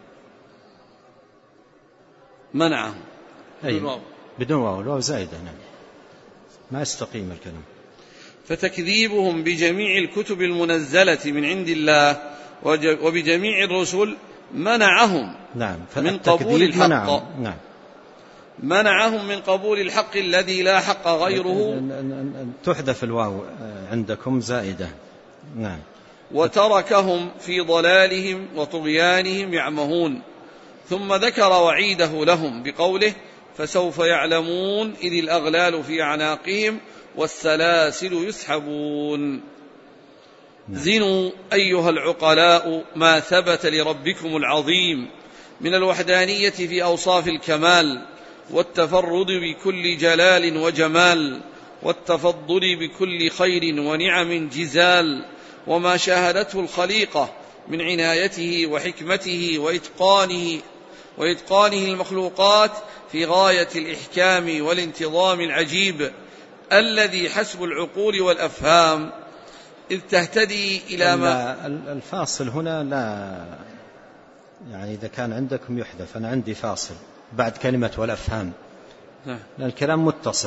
منعهم بدون بدون واو، الواو زائدة نعم، ما يستقيم الكلام. فتكذيبهم بجميع الكتب المنزلة من عند الله وبجميع الرسل منعهم نعم من قبول الحق منعهم. نعم منعهم من قبول الحق الذي لا حق غيره. تحذف الواو عندكم زائدة. نعم. وتركهم في ضلالهم وطغيانهم يعمهون. ثم ذكر وعيده لهم بقوله فسوف يعلمون إذ الأغلال في أعناقهم والسلاسل يسحبون. نعم. زنوا أيها العقلاء ما ثبت لربكم العظيم من الوحدانية في أوصاف الكمال والتفرد بكل جلال وجمال والتفضل بكل خير ونعم جزال، وما شاهدته الخليقة من عنايته وحكمته وإتقانه وإتقانه المخلوقات في غاية الإحكام والانتظام العجيب الذي حسب العقول والأفهام إذ تهتدي إلى ما. الفاصل هنا لا، يعني إذا كان عندكم يحذف، أنا عندي فاصل بعد كلمة والأفهام لأن الكلام متصل.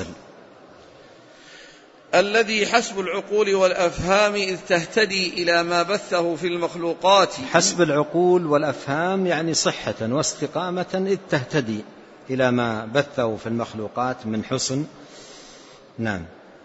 الذي حسب العقول والأفهام إذ تهتدي إلى ما بثه في المخلوقات. حسب العقول والأفهام يعني صحة واستقامة إذ تهتدي إلى ما بثه في المخلوقات من حسن. نعم.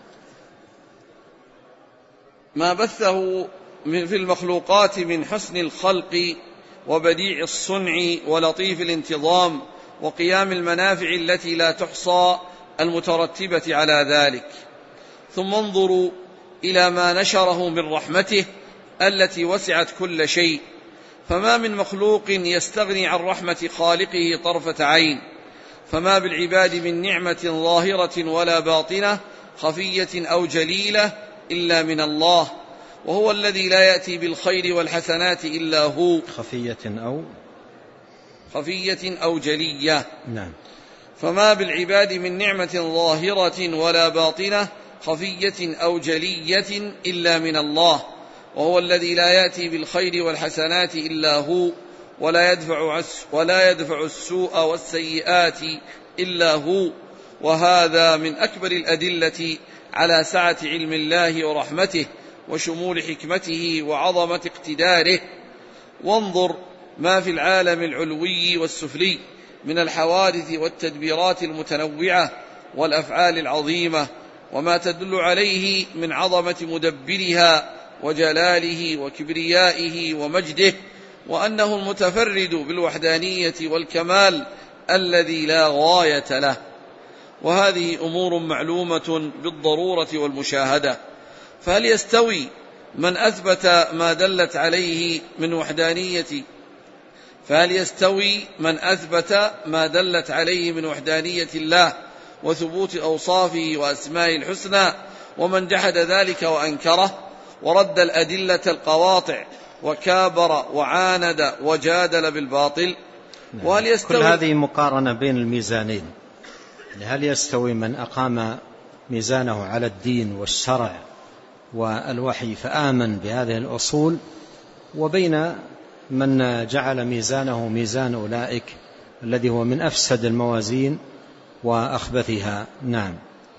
ما بثه في المخلوقات من حسن الخلق وبديع الصنع ولطيف الانتظام وقيام المنافع التي لا تحصى المترتبة على ذلك. ثم انظروا إلى ما نشره من رحمته التي وسعت كل شيء، فما من مخلوق يستغني عن رحمة خالقه طرفة عين، فما بالعباد من نعمة ظاهرة ولا باطنة خفية أو جليلة إلا من الله، وهو الذي لا يأتي بالخير والحسنات إلا هو. خفية أو خفية أو جلية. نعم. فما بالعباد من نعمة ظاهرة ولا باطنة خفية أو جلية إلا من الله، وهو الذي لا يأتي بالخير والحسنات إلا هو، ولا يدفع ولا يدفع السوء والسيئات إلا هو. وهذا من أكبر الأدلة على سعة علم الله ورحمته وشمول حكمته وعظمة اقتداره. وانظر ما في العالم العلوي والسفلي من الحوادث والتدبيرات المتنوعة والأفعال العظيمة، وما تدل عليه من عظمة مدبرها وجلاله وكبريائه ومجده، وأنه المتفرد بالوحدانية والكمال الذي لا غاية له. وهذه أمور معلومة بالضرورة والمشاهدة. فهل يستوي من أثبت ما دلت عليه من وحدانية فهل يستوي من أثبت ما دلت عليه من وحدانية الله وثبوت أوصافه وأسمائه الحسنى ومن جحد ذلك وأنكره؟ ورد الأدلة القواطع وكابر وعاند وجادل بالباطل. وهل يستوي كل هذه مقارنة بين الميزانين، هل يستوي من أقام ميزانه على الدين والشرع والوحي فآمن بهذه الأصول، وبين من جعل ميزانه ميزان أولئك الذي هو من أفسد الموازين وأخبثها. نعم.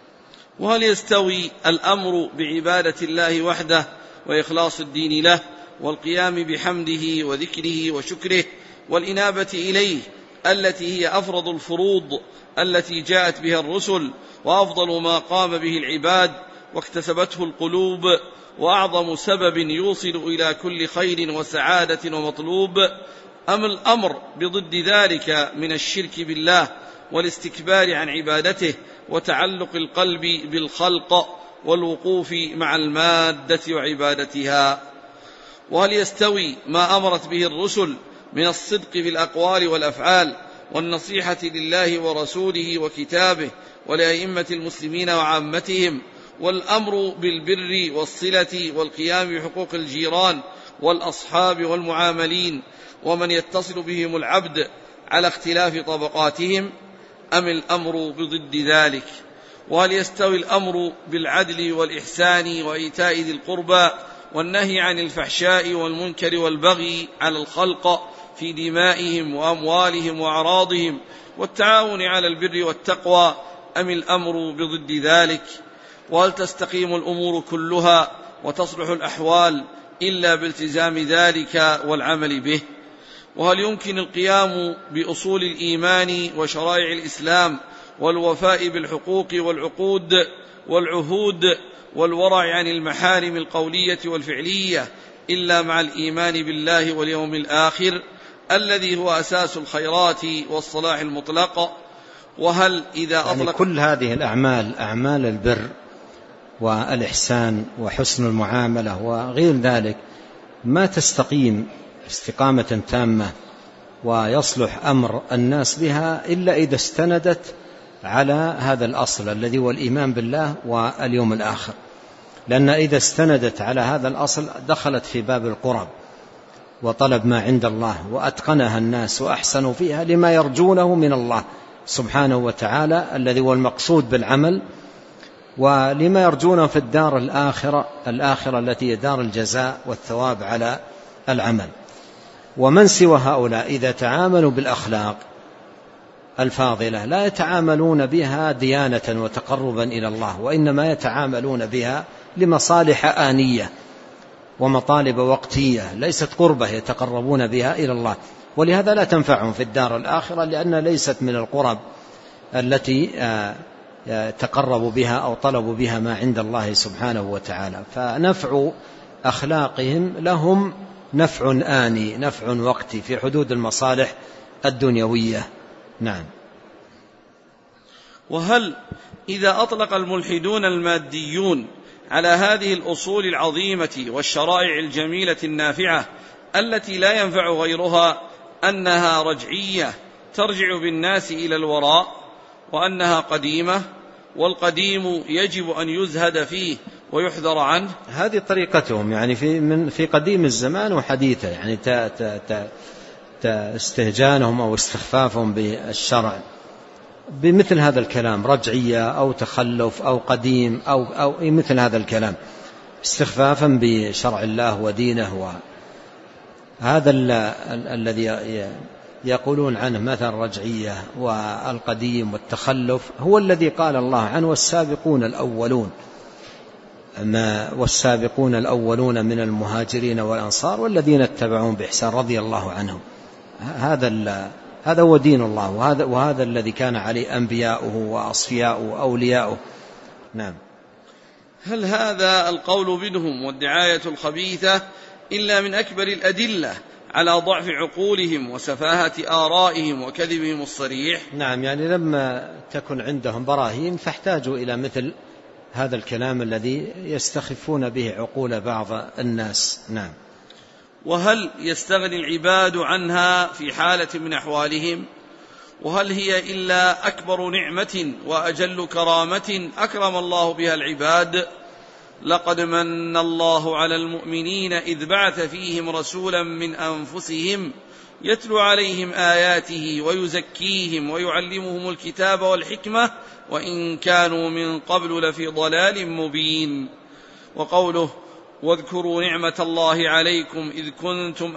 وهل يستوي الأمر بعبادة الله وحده وإخلاص الدين له والقيام بحمده وذكره وشكره والإنابة إليه التي هي أفرض الفروض التي جاءت بها الرسل وأفضل ما قام به العباد واكتسبته القلوب وأعظم سبب يوصل إلى كل خير وسعادة ومطلوب، أم الأمر بضد ذلك من الشرك بالله والاستكبار عن عبادته وتعلق القلب بالخلق والوقوف مع المادة وعبادتها؟ وهل يستوي ما أمرت به الرسل من الصدق في الأقوال والأفعال والنصيحة لله ورسوله وكتابه ولأئمة المسلمين وعامتهم والأمر بالبر والصلة والقيام بحقوق الجيران والأصحاب والمعاملين ومن يتصل بهم العبد على اختلاف طبقاتهم، أم الأمر بضد ذلك؟ وهل يستوي الأمر بالعدل والإحسان وإيتاء ذي القربى والنهي عن الفحشاء والمنكر والبغي على الخلق في دمائهم وأموالهم وأعراضهم والتعاون على البر والتقوى، أم الأمر بضد ذلك؟ وهل تستقيم الأمور كلها وتصلح الأحوال إلا بالتزام ذلك والعمل به؟ وهل يمكن القيام بأصول الإيمان وشرائع الإسلام والوفاء بالحقوق والعقود والعهود والورع عن المحارم القولية والفعلية إلا مع الإيمان بالله واليوم الآخر الذي هو أساس الخيرات والصلاح المطلق؟ وهل إذا أطلق يعني كل هذه الأعمال، أعمال البر والإحسان وحسن المعاملة وغير ذلك، ما تستقيم استقامة تامة ويصلح أمر الناس بها إلا إذا استندت على هذا الأصل الذي هو الإيمان بالله واليوم الآخر، لأن إذا استندت على هذا الأصل دخلت في باب القرب وطلب ما عند الله وأتقنها الناس وأحسنوا فيها لما يرجونه من الله سبحانه وتعالى الذي هو المقصود بالعمل، ولما يرجونه في الدار الآخرة الآخرة التي هي دار الجزاء والثواب على العمل. ومن سوى هؤلاء إذا تعاملوا بالأخلاق الفاضلة لا يتعاملون بها ديانة وتقربا إلى الله، وإنما يتعاملون بها لمصالح آنية ومطالب وقتية ليست قربة يتقربون بها إلى الله، ولهذا لا تنفعهم في الدار الآخرة لأنها ليست من القرب التي تقربوا بها أو طلبوا بها ما عند الله سبحانه وتعالى. فنفع أخلاقهم لهم نفع آني، نفع وقتي في حدود المصالح الدنيوية. نعم. وهل إذا أطلق الملحدون الماديون على هذه الأصول العظيمة والشرائع الجميلة النافعة التي لا ينفع غيرها أنها رجعية ترجع بالناس إلى الوراء وأنها قديمة والقديم يجب أن يزهد فيه ويحذر عنه؟ هذه طريقتهم يعني في من في قديم الزمان وحديثه، يعني استهجانهم أو استخفافهم بالشرع بمثل هذا الكلام، رجعية أو تخلف أو قديم أو أو مثل هذا الكلام، استخفافا بشرع الله ودينه. وهذا الذي يقولون عنه مثل الرجعية والقديم والتخلف هو الذي قال الله عنه والسابقون الأولون ما والسابقون الأولون من المهاجرين والأنصار والذين اتبعون بإحسان رضي الله عنهم. هذا هذا هو دين الله، وهذا وهذا الذي كان عليه أنبياؤه وأصفياؤه وأولياؤه. نعم. هل هذا القول منهم والدعاية الخبيثة إلا من أكبر الأدلة على ضعف عقولهم وسفاهة آرائهم وكذبهم الصريح؟ نعم، يعني لما تكن عندهم براهين فاحتاجوا إلى مثل هذا الكلام الذي يستخفون به عقول بعض الناس. نعم. وهل يستغني العباد عنها في حالة من أحوالهم؟ وهل هي إلا أكبر نعمة وأجل كرامة أكرم الله بها العباد؟ لقد من الله على المؤمنين إذ بعث فيهم رسولا من أنفسهم يتلو عليهم آياته ويزكيهم ويعلمهم الكتاب والحكمة وإن كانوا من قبل لفي ضلال مبين. وقوله واذكروا نعمة الله عليكم إذ كنتم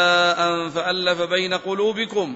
أعداء فألف بين قلوبكم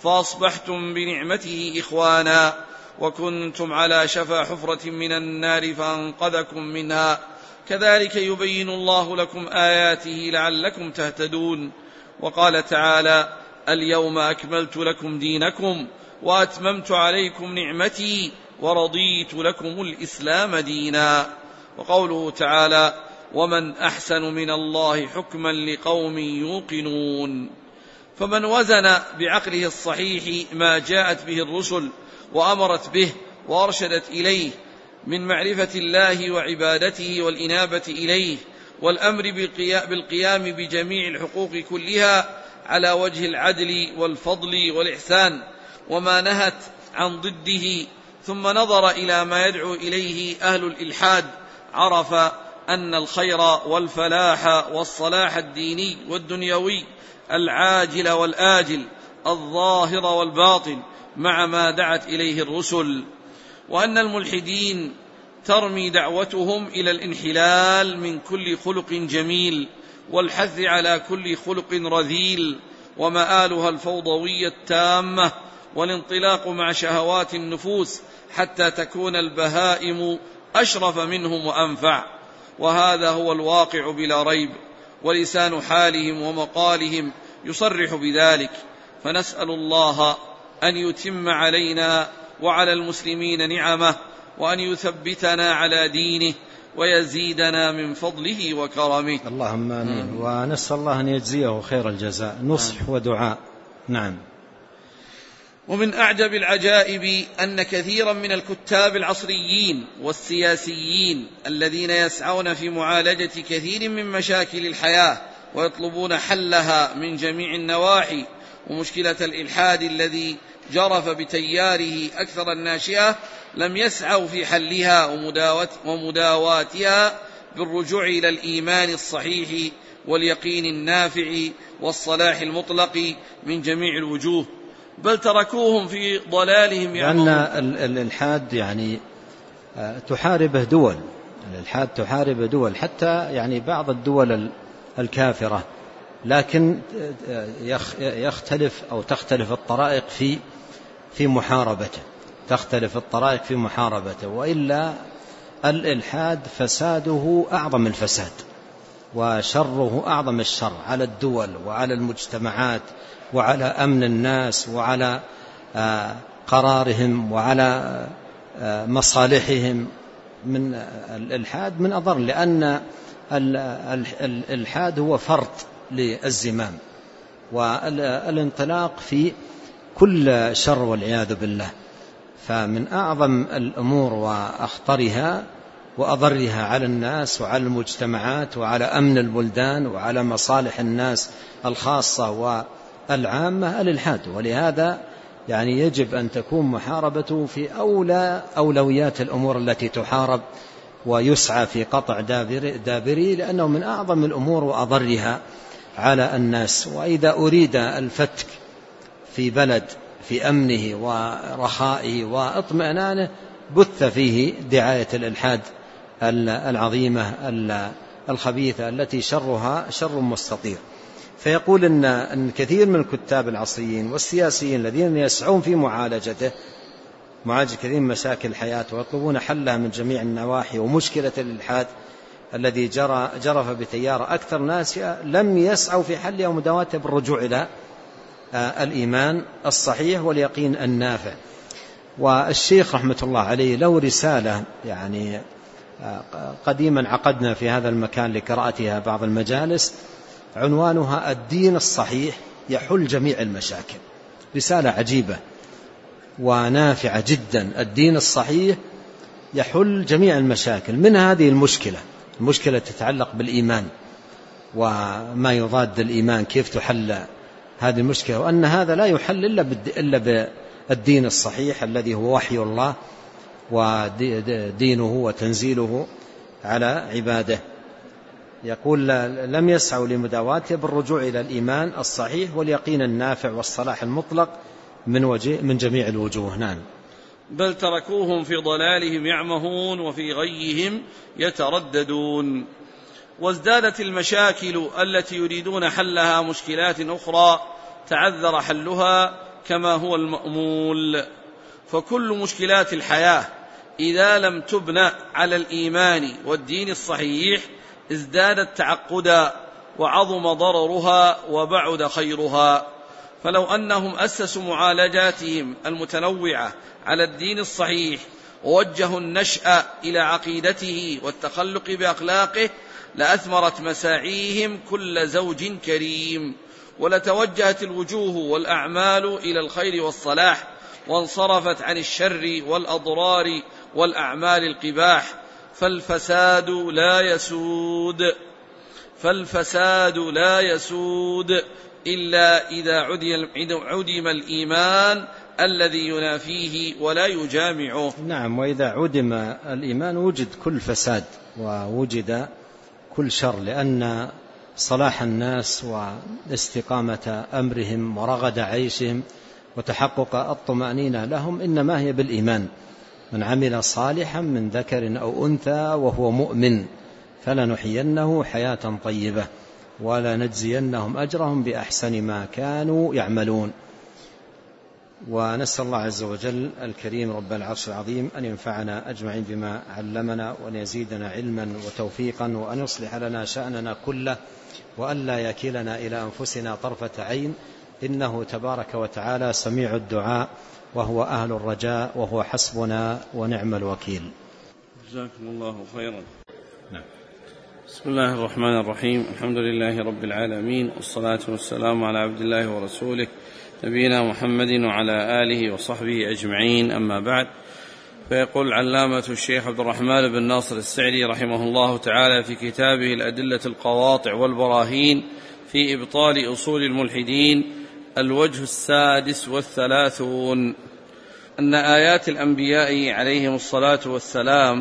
فأصبحتم بنعمته إخوانا وكنتم على شفا حفرة من النار فأنقذكم منها كذلك يبين الله لكم آياته لعلكم تهتدون. وقال تعالى اليوم أكملت لكم دينكم وأتممت عليكم نعمتي ورضيت لكم الإسلام دينا. وقوله تعالى ومن أحسن من الله حكما لقوم يوقنون. فمن وزن بعقله الصحيح ما جاءت به الرسل وأمرت به وأرشدت إليه من معرفة الله وعبادته والإنابة إليه والأمر بالقيام بجميع الحقوق كلها على وجه العدل والفضل والإحسان وما نهت عن ضده ثم نظر إلى ما يدعو إليه أهل الإلحاد عرف أن الخير والفلاح والصلاح الديني والدنيوي العاجل والآجل الظاهر والباطن مع ما دعت إليه الرسل وأن الملحدين ترمي دعوتهم إلى الانحلال من كل خلق جميل والحث على كل خلق رذيل ومآلها الفوضوية التامة والانطلاق مع شهوات النفوس حتى تكون البهائم أشرف منهم وأنفع. وهذا هو الواقع بلا ريب ولسان حالهم ومقالهم يصرح بذلك. فنسأل الله أن يتم علينا وعلى المسلمين نعمه وأن يثبتنا على دينه ويزيدنا من فضله وكرمه. اللهم آمين. ونسأل الله أن يجزيه خير الجزاء. نصح ودعاء. نعم. ومن أعجب العجائب أن كثيرا من الكتاب العصريين والسياسيين الذين يسعون في معالجة كثير من مشاكل الحياة ويطلبون حلها من جميع النواحي ومشكلة الإلحاد الذي جرف بتياره أكثر الناشئة لم يسعوا في حلها ومداواتها بالرجوع إلى الإيمان الصحيح واليقين النافع والصلاح المطلق من جميع الوجوه بل تركوهم في ضلالهم يعملون. لأن الإلحاد يعني تحاربه دول الإلحاد تحاربه دول حتى يعني بعض الدول الكافرة لكن يختلف أو تختلف الطرائق في في محاربته تختلف الطرائق في محاربته وإلا الإلحاد فساده أعظم الفساد وشره أعظم الشر على الدول وعلى المجتمعات وعلى أمن الناس وعلى قرارهم وعلى مصالحهم من الإلحاد من أضر لأن الإلحاد هو فرط للزمام والانطلاق في كل شر والعياذ بالله. فمن أعظم الأمور وأخطرها وأضرها على الناس وعلى المجتمعات وعلى أمن البلدان وعلى مصالح الناس الخاصة والعامة الإلحاد. ولهذا يعني يجب أن تكون محاربته في أولى أولويات الأمور التي تحارب ويسعى في قطع دابره لأنه من أعظم الأمور وأضرها على الناس. وإذا أريد الفتك في بلد في أمنه ورخائه واطمئنانه بث فيه دعاية الإلحاد العظيمة الخبيثة التي شرها شر مستطير. فيقول إن, أن كثير من الكتاب العصريين والسياسيين الذين يسعون في معالجته معالجة كثير من مشاكل الحياة ويطلبون حلها من جميع النواحي ومشكلة الإلحاد الذي جرى جرف بتيار أكثر ناس لم يسعوا في حلها ومداواته بالرجوع إلى الإيمان الصحيح واليقين النافع. والشيخ رحمة الله عليه له رسالة يعني قديما عقدنا في هذا المكان لقراءتها بعض المجالس عنوانها الدين الصحيح يحل جميع المشاكل. رسالة عجيبة ونافعة جدا. الدين الصحيح يحل جميع المشاكل من هذه المشكلة المشكلة تتعلق بالإيمان وما يضاد الإيمان كيف تحل هذه المشكلة وأن هذا لا يحل إلا بالدين الصحيح الذي هو وحي الله ودينه وتنزيله على عباده. يقول لم يسعوا لمداواته بالرجوع إلى الإيمان الصحيح واليقين النافع والصلاح المطلق من, وجه من جميع الوجوه. نعم. بل تركوهم في ضلالهم يعمهون وفي غيهم يترددون. وازدادت المشاكل التي يريدون حلها مشكلات أخرى تعذر حلها كما هو المأمول. فكل مشكلات الحياة إذا لم تبنى على الإيمان والدين الصحيح ازدادت تعقدا وعظم ضررها وبعد خيرها. فلو أنهم أسسوا معالجاتهم المتنوعة على الدين الصحيح ووجهوا النشأ إلى عقيدته والتخلق بأخلاقه لأثمرت مساعيهم كل زوج كريم، ولتوجهت الوجوه والأعمال إلى الخير والصلاح، وانصرفت عن الشر والأضرار والأعمال القباح. فالفساد لا يسود فالفساد لا يسود إلا إذا عدم الإيمان الذي ينافيه ولا يجامعه. نعم. وإذا عدم الإيمان وجد كل فساد ووجد كل شر، لأن صلاح الناس واستقامة أمرهم ورغد عيشهم وتحقق الطمأنينة لهم إنما هي بالإيمان. من عمل صالحا من ذكر أو أنثى وهو مؤمن فلنحيينه حياة طيبة ولنجزينهم أجرهم بأحسن ما كانوا يعملون. ونسأل الله عز وجل الكريم رب العرش العظيم أن ينفعنا أجمعين بما علمنا، وأن يزيدنا علما وتوفيقا، وأن يصلح لنا شأننا كله، وأن لا يكلنا إلى أنفسنا طرفة عين، إنه تبارك وتعالى سميع الدعاء وهو أهل الرجاء وهو حسبنا ونعم الوكيل. جزاكم الله خيرا. نعم. بسم الله الرحمن الرحيم. الحمد لله رب العالمين، والصلاة والسلام على عبد الله ورسوله نبينا محمد وعلى آله وصحبه أجمعين، أما بعد. فيقول علامة الشيخ عبد الرحمن بن ناصر السعدي رحمه الله تعالى في كتابه الأدلة القواطع والبراهين في إبطال أصول الملحدين الوجه السادس والثلاثون أن آيات الأنبياء عليهم الصلاة والسلام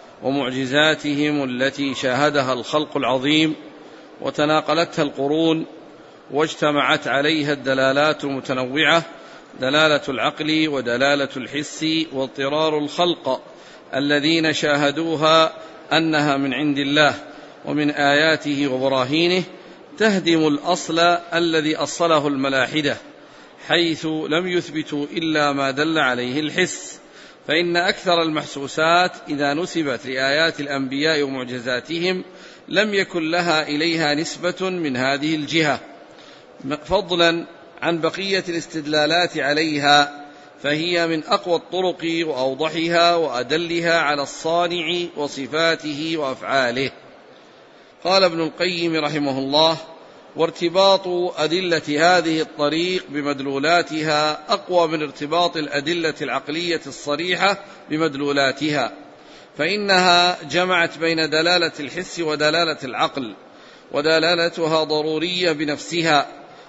ومعجزاتهم التي شاهدها الخلق العظيم وتناقلتها القرون واجتمعت عليها الدلالات المتنوعة، دلالة العقل ودلالة الحس واضطرار الخلق الذين شاهدوها أنها من عند الله ومن آياته وبراهينه، تهدم الأصل الذي أصله الملاحدة، حيث لم يثبتوا إلا ما دل عليه الحس. فإن أكثر المحسوسات إذا نسبت لآيات الأنبياء ومعجزاتهم لم يكن لها إليها نسبة من هذه الجهة، فضلا عن بقية الاستدلالات عليها، فهي من أقوى الطرق وأوضحها وأدلها على الصانع وصفاته وأفعاله. قال ابن القيم رحمه الله: وارتباط أدلة هذه الطريق بمدلولاتها أقوى من ارتباط الأدلة العقلية الصريحة بمدلولاتها، فإنها جمعت بين دلالة الحس ودلالة العقل، ودلالتها ضرورية بنفسها،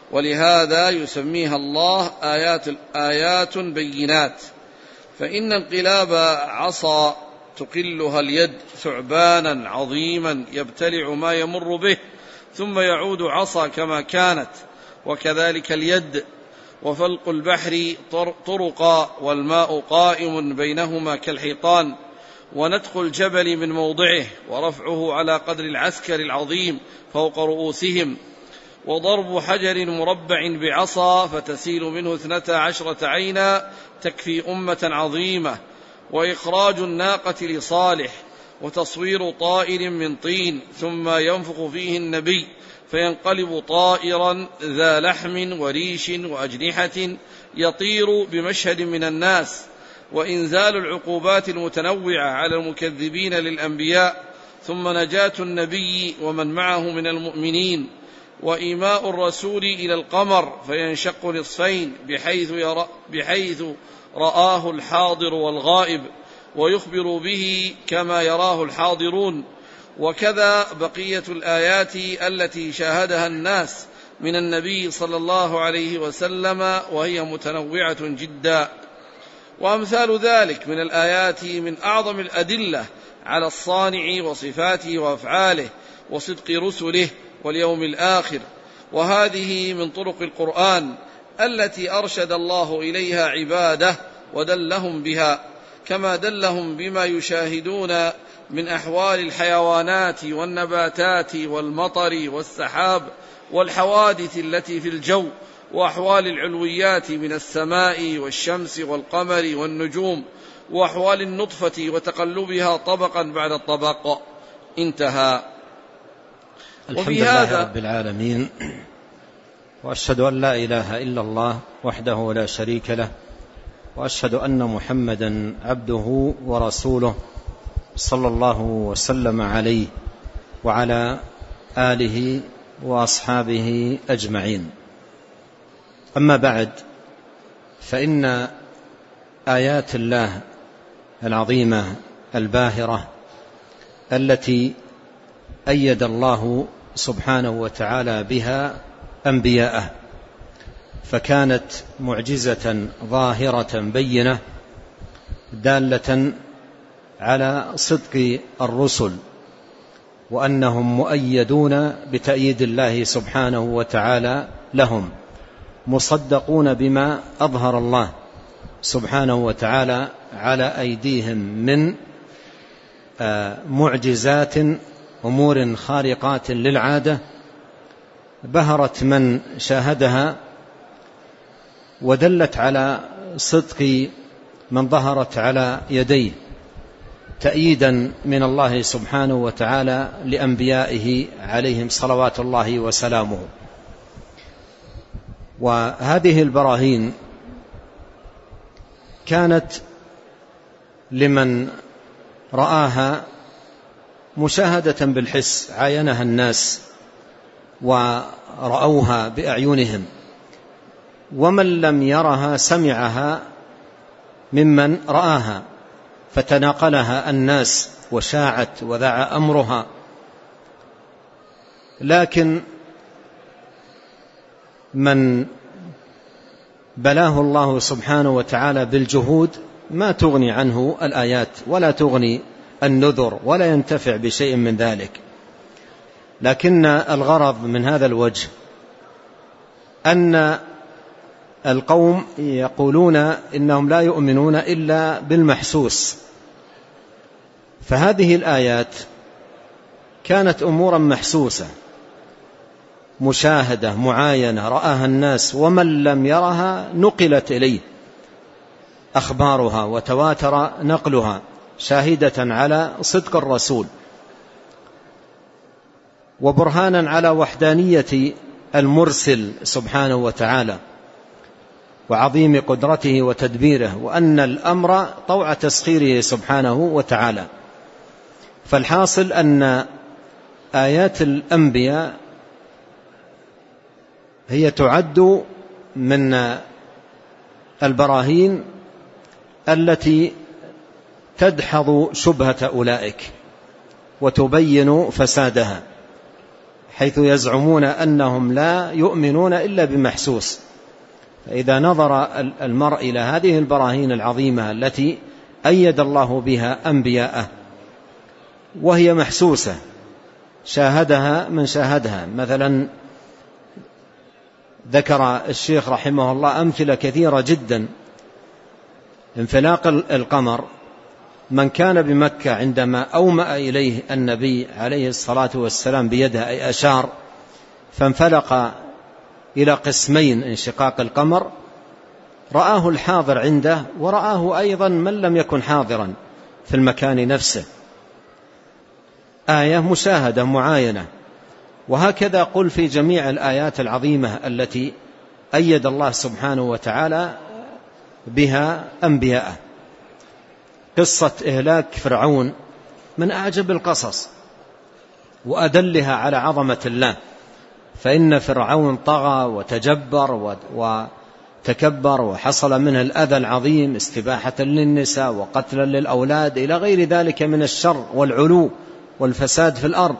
ولهذا يسميها الله آيات, آيات بينات. فإن انقلاب عصا تقلها اليد ثعبانا عظيما يبتلع ما يمر به ثم يعود عصا كما كانت، وكذلك اليد. وفلق البحر طرقا والماء قائم بينهما كالحيطان، ونتق الجبل من موضعه ورفعه على قدر العسكر العظيم فوق رؤوسهم، وضرب حجر مربع بعصا فتسيل منه اثنتا عشرة عينا تكفي أمة عظيمة، وإخراج الناقة لصالح، وتصوير طائر من طين ثم ينفخ فيه النبي فينقلب طائرا ذا لحم وريش وأجنحة يطير بمشهد من الناس، وإنزال العقوبات المتنوعة على المكذبين للأنبياء، ثم نجاة النبي ومن معه من المؤمنين، وإيماء الرسول إلى القمر فينشق نصفين بحيث, يرى بحيث رآه الحاضر والغائب ويخبر به كما يراه الحاضرون. وكذا بقية الآيات التي شاهدها الناس من النبي صلى الله عليه وسلم وهي متنوعة جدا. وأمثال ذلك من الآيات من أعظم الأدلة على الصانع وصفاته وأفعاله وصدق رسله واليوم الآخر. وهذه من طرق القرآن التي أرشد الله إليها عباده ودلهم بها، كما دلهم بما يشاهدون من أحوال الحيوانات والنباتات والمطر والسحاب والحوادث التي في الجو، وأحوال العلويات من السماء والشمس والقمر والنجوم، وأحوال النطفة وتقلبها طبقا بعد طبق. انتهى. الحمد لله رب العالمين، وأشهد أن لا إله إلا الله وحده لا شريك له، وأشهد أن محمدا عبده ورسوله صلى الله وسلم عليه وعلى آله وأصحابه أجمعين. أما بعد، فإن آيات الله العظيمة الباهرة التي أيد الله سبحانه وتعالى بها أنبياءه، فكانت معجزة ظاهرة بينة دالة على صدق الرسل، وأنهم مؤيدون بتأييد الله سبحانه وتعالى لهم، مصدقون بما أظهر الله سبحانه وتعالى على أيديهم من معجزات أمور خارقات للعادة بهرت من شاهدها، ودلت على صدق من ظهرت على يديه، تأييدا من الله سبحانه وتعالى لأنبيائه عليهم صلوات الله وسلامه. وهذه البراهين كانت لمن رآها مشاهدة بالحس، عاينها الناس ورأوها بأعينهم، ومن لم يرها سمعها ممن رآها، فتناقلها الناس وشاعت وذاع أمرها. لكن من بلاه الله سبحانه وتعالى بالجهود ما تغني عنه الآيات ولا تغني النذر ولا ينتفع بشيء من ذلك. لكن الغرض من هذا الوجه أن القوم يقولون إنهم لا يؤمنون إلا بالمحسوس، فهذه الآيات كانت أمورا محسوسة مشاهدة معاينة رآها الناس، ومن لم يرها نقلت إليه أخبارها وتواتر نقلها شاهدة على صدق الرسول وبرهانا على وحدانية المرسل سبحانه وتعالى وعظيم قدرته وتدبيره، وأن الأمر طوع تسخيره سبحانه وتعالى. فالحاصل أن آيات الأنبياء هي تعد من البراهين التي تدحض شبهة أولئك وتبين فسادها، حيث يزعمون أنهم لا يؤمنون إلا بمحسوس. فإذا نظر المرء إلى هذه البراهين العظيمة التي أيد الله بها أنبياءه وهي محسوسة شاهدها من شاهدها، مثلا ذكر الشيخ رحمه الله أمثلة كثيرة جدا. انفلاق القمر، من كان بمكة عندما أومأ إليه النبي عليه الصلاة والسلام بيده أي أشار فانفلق إلى قسمين انشقاق القمر، رآه الحاضر عنده ورآه أيضا من لم يكن حاضرا في المكان نفسه، آية مشاهدة معاينة. وهكذا قل في جميع الآيات العظيمة التي أيد الله سبحانه وتعالى بها أنبياءه. قصة إهلاك فرعون من أعجب القصص وأدلها على عظمة الله، فإن فرعون طغى وتجبر وتكبر وحصل منه الأذى العظيم، استباحة للنساء وقتلا للأولاد إلى غير ذلك من الشر والعلو والفساد في الأرض.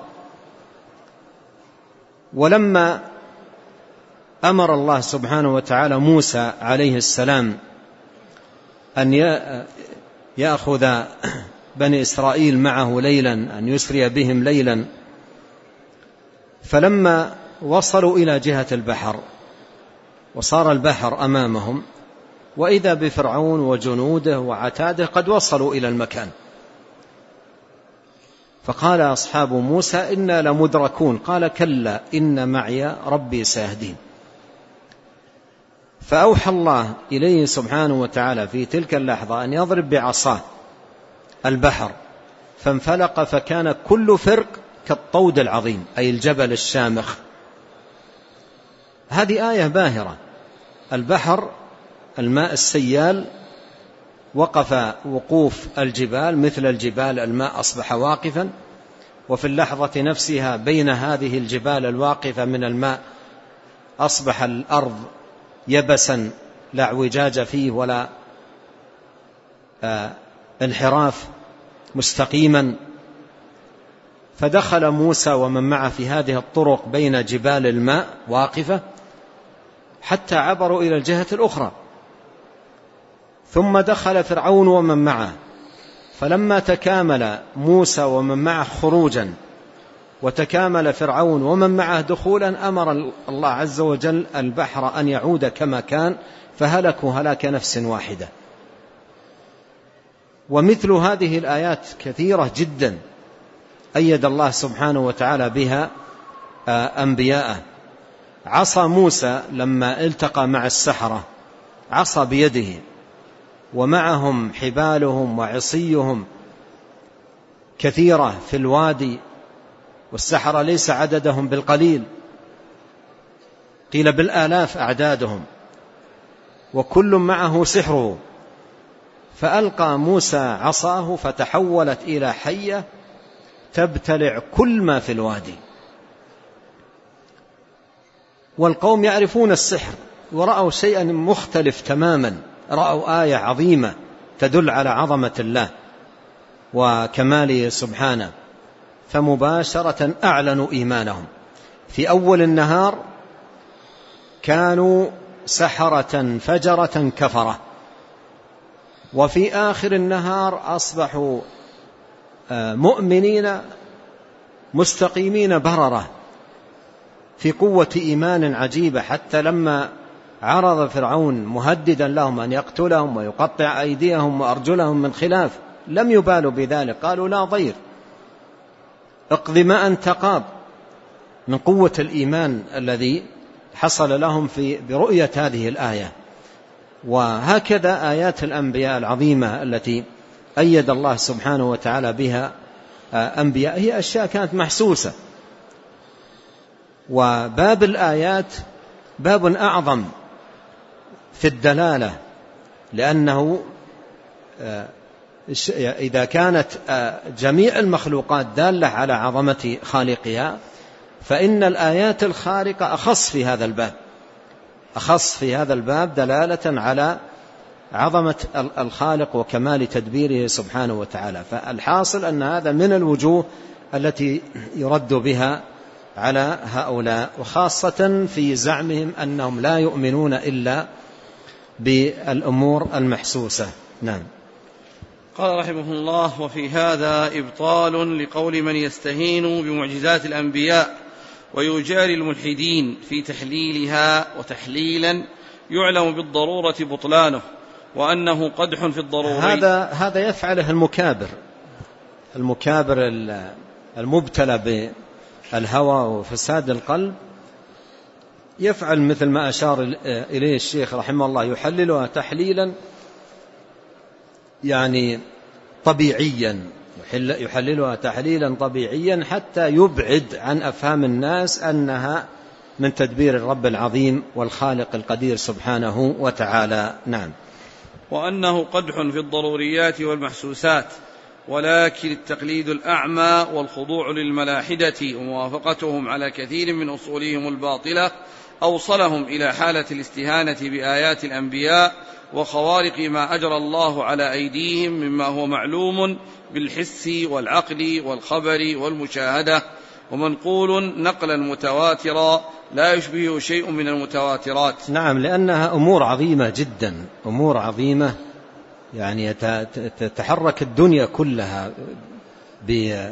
ولما أمر الله سبحانه وتعالى موسى عليه السلام أن يأخذ بني إسرائيل معه ليلا أن يسري بهم ليلا. فلما وصلوا إلى جهة البحر وصار البحر أمامهم وإذا بفرعون وجنوده وعتاده قد وصلوا إلى المكان، فقال أصحاب موسى إنا لمدركون، قال كلا إن معي ربي سيهدين. فأوحى الله إليه سبحانه وتعالى في تلك اللحظة أن يضرب بعصاه البحر فانفلق فكان كل فرق كالطود العظيم، أي الجبل الشامخ. هذه آية باهرة. البحر الماء السيال وقف وقوف الجبال مثل الجبال، الماء أصبح واقفا، وفي اللحظة نفسها بين هذه الجبال الواقفة من الماء أصبح الأرض يبسا لا اعوجاج فيه ولا آه انحراف، مستقيما. فدخل موسى ومن معه في هذه الطرق بين جبال الماء واقفة حتى عبروا إلى الجهة الأخرى. ثم دخل فرعون ومن معه، فلما تكامل موسى ومن معه خروجا وتكامل فرعون ومن معه دخولا أمر الله عز وجل البحر أن يعود كما كان، فهلكوا هلاك نفس واحدة. ومثل هذه الآيات كثيرة جدا أيد الله سبحانه وتعالى بها أنبياءه. عصى موسى لما التقى مع السحرة عصى بيده ومعهم حبالهم وعصيهم كثيرة في الوادي، والسحرة ليس عددهم بالقليل، قيل بالآلاف أعدادهم، وكل معه سحره. فألقى موسى عصاه فتحولت إلى حية تبتلع كل ما في الوادي. والقوم يعرفون السحر ورأوا شيئا مختلف تماما، رأوا آية عظيمة تدل على عظمة الله وكماله سبحانه، فمباشرة أعلنوا إيمانهم. في أول النهار كانوا سحرة فجرة كفرة، وفي آخر النهار أصبحوا مؤمنين مستقيمين بررة في قوة إيمان عجيبة، حتى لما عرض فرعون مهددا لهم أن يقتلهم ويقطع أيديهم وأرجلهم من خلاف لم يبالوا بذلك، قالوا لا ضير، اقض ما أنت قاض، من قوة الإيمان الذي حصل لهم في برؤية هذه الآية. وهكذا آيات الأنبياء العظيمة التي أيد الله سبحانه وتعالى بها أنبياء هي أشياء كانت محسوسة. وباب الآيات باب أعظم في الدلالة، لأنه إذا كانت جميع المخلوقات دالة على عظمة خالقها، فإن الآيات الخارقة أخص في هذا الباب، أخص في هذا الباب دلالة على عظمة الخالق وكمال تدبيره سبحانه وتعالى. فالحاصل أن هذا من الوجوه التي يرد بها على هؤلاء، وخاصة في زعمهم أنهم لا يؤمنون إلا بالأمور المحسوسة. نعم. قال رحمه الله: وفي هذا إبطال لقول من يستهين بمعجزات الأنبياء ويجاري الملحدين في تحليلها وتحليلا يعلم بالضرورة بطلانه، وأنه قدح في الضروري. هذا هذا يفعله المكابر المكابر المبتلى بالهوى وفساد القلب، يفعل مثل ما أشار إليه الشيخ رحمه الله، يحللها تحليلا يعني طبيعيا، يحللها تحليلا طبيعيا حتى يبعد عن أفهام الناس أنها من تدبير الرب العظيم والخالق القدير سبحانه وتعالى. نعم. وأنه قدح في الضروريات والمحسوسات، ولكن التقليد الأعمى والخضوع للملاحدة وموافقتهم على كثير من أصولهم الباطلة أوصلهم إلى حالة الاستهانة بآيات الأنبياء وخوارق ما أجرى الله على أيديهم مما هو معلوم بالحس والعقل والخبر والمشاهدة، ومنقول نقلا متواترا لا يشبه شيء من المتواترات. نعم، لأنها أمور عظيمة جدا، أمور عظيمة يعني تتحرك الدنيا كلها بمثل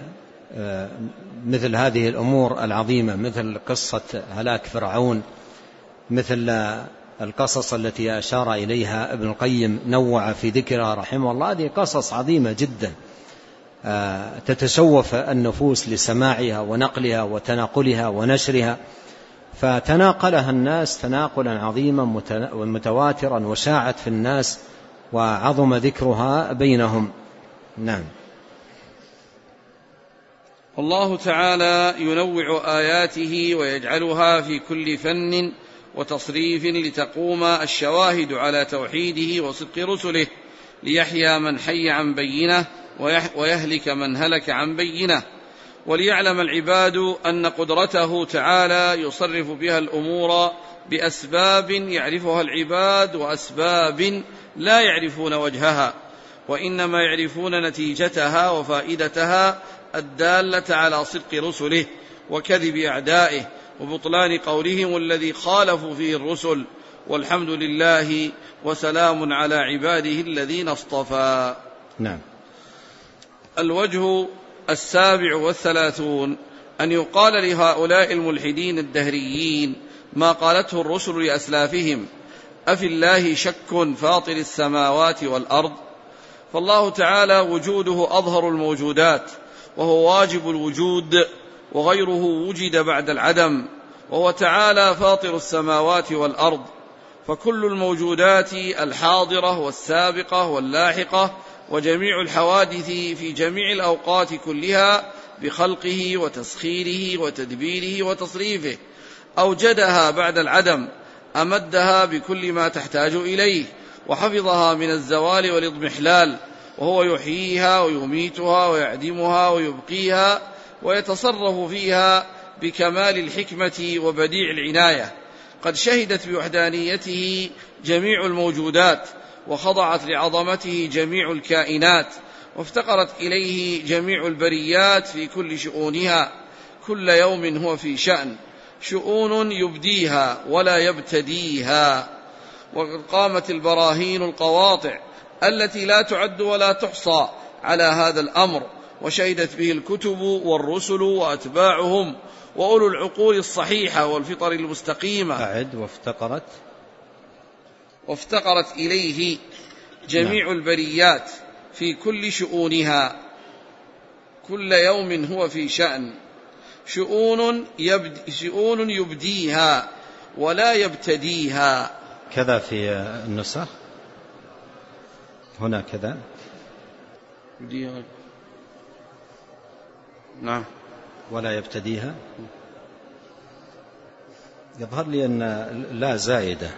هذه الأمور العظيمة، مثل قصة هلاك فرعون، مثل القصص التي أشار إليها ابن القيم نوع في ذكرها رحمه الله. هذه قصص عظيمة جدا تتشوف النفوس لسماعها ونقلها وتناقلها ونشرها، فتناقلها الناس تناقلا عظيما ومتواترا وشاعت في الناس وعظم ذكرها بينهم. نعم. الله تعالى ينوع آياته ويجعلها في كل فن وتصريف لتقوم الشواهد على توحيده وصدق رسله، ليحيى من حي عن بينه ويهلك من هلك عن بينه، وليعلم العباد أن قدرته تعالى يصرف بها الأمور بأسباب يعرفها العباد وأسباب لا يعرفون وجهها، وإنما يعرفون نتيجتها وفائدتها الدالة على صدق رسله وكذب أعدائه وبطلان قولهم الذي خالفوا فيه الرسل. والحمد لله وسلام على عباده الذين اصطفى. نعم. الوجه السابع والثلاثون أن يقال لهؤلاء الملحدين الدهريين ما قالته الرسل لأسلافهم: أفي الله شك فاطر السماوات والأرض؟ فالله تعالى وجوده أظهر الموجودات، وهو واجب الوجود، وغيره وجد بعد العدم، وهو تعالى فاطر السماوات والأرض، فكل الموجودات الحاضرة والسابقة واللاحقة وجميع الحوادث في جميع الأوقات كلها بخلقه وتسخيره وتدبيره وتصريفه أوجدها بعد العدم، أمدها بكل ما تحتاج إليه، وحفظها من الزوال والاضمحلال، وهو يحييها ويميتها ويعدمها ويبقيها ويتصرف فيها بكمال الحكمة وبديع العناية. قد شهدت بوحدانيته جميع الموجودات، وخضعت لعظمته جميع الكائنات، وافتقرت إليه جميع البريات في كل شؤونها، كل يوم هو في شأن، شؤون يبديها ولا يبتديها. وقد قامت البراهين القواطع التي لا تعد ولا تحصى على هذا الأمر، وشهدت به الكتب والرسل وأتباعهم وأولو العقول الصحيحة والفطر المستقيمة. أعد. وافتقرت وافتقرت إليه جميع نعم. البريات في كل شؤونها، كل يوم هو في شأن، شؤون, يبد شؤون يبديها ولا يبتديها. كذا في النسخ هنا كذا يبديها. نعم. ولا يبتديها. يظهر لي أن لا زائدة،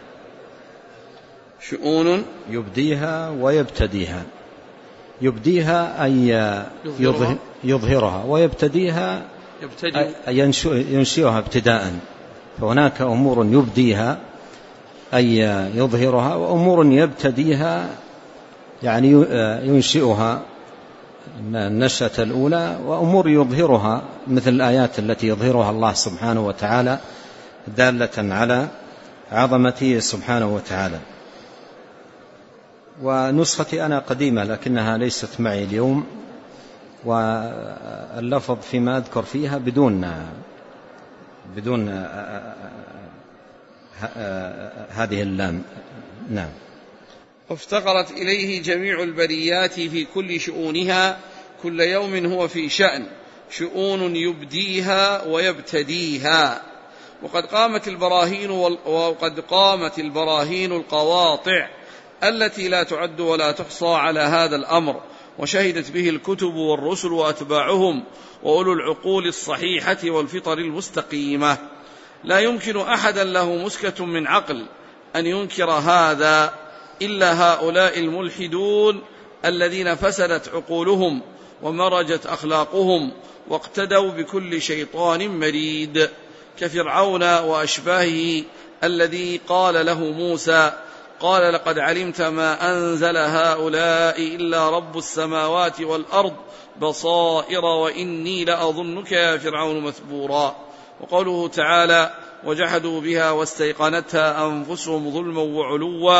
شؤون يبديها ويبتديها. يبديها أي يظهرها, يظهرها ويبتديها أي ينشئها ابتداء. فهناك أمور يبديها أي يظهرها، وأمور يبتديها يعني ينشئها النشأة الأولى، وأمور يظهرها مثل الآيات التي يظهرها الله سبحانه وتعالى دالة على عظمته سبحانه وتعالى. ونسختي أنا قديمة لكنها ليست معي اليوم، واللفظ فيما أذكر فيها بدون بدون هذه اللام. نعم. وافتقرت إليه جميع البريات في كل شؤونها، كل يوم هو في شأن، شؤون يبديها ويبتديها. وقد قامت البراهين وقد قامت البراهين القواطع التي لا تعد ولا تحصى على هذا الأمر، وشهدت به الكتب والرسل وأتباعهم وأولو العقول الصحيحة والفطر المستقيمة. لا يمكن أحدا له مسكة من عقل أن ينكر هذا إلا هؤلاء الملحدون الذين فسدت عقولهم ومرجت أخلاقهم واقتدوا بكل شيطان مريد، كفرعون وأشباهه الذي قال له موسى: قال لقد علمت ما أنزل هؤلاء إلا رب السماوات والأرض بصائر وإني لأظنك يا فرعون مثبورا. وقوله تعالى: وجحدوا بها واستيقنتها أنفسهم ظلما وعلوا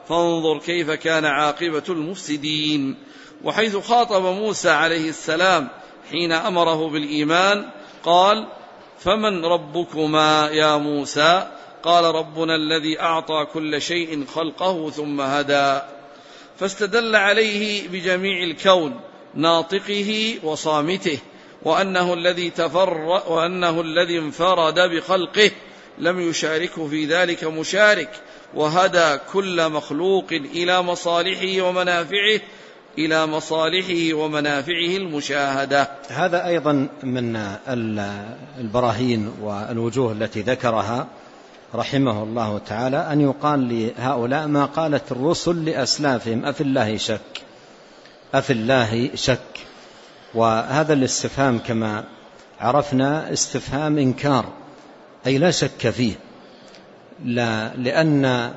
فانظر كيف كان عاقبة المفسدين. وحيث خاطب موسى عليه السلام حين أمره بالإيمان قال: فمن ربكما يا موسى؟ قال: ربنا الذي أعطى كل شيء خلقه ثم هدى. فاستدل عليه بجميع الكون ناطقه وصامته، وأنه الذي تفرد وأنه الذي انفرد بخلقه لم يشاركه في ذلك مشارك، وهدى كل مخلوق إلى مصالحه ومنافعه إلى مصالحه ومنافعه المشاهدة. هذا أيضا من البراهين والوجوه التي ذكرها رحمه الله تعالى، أن يقال لهؤلاء ما قالت الرسل لأسلافهم: أفي الله شك، أفي الله شك. وهذا الاستفهام كما عرفنا استفهام إنكار، أي لا شك فيه، لا لأن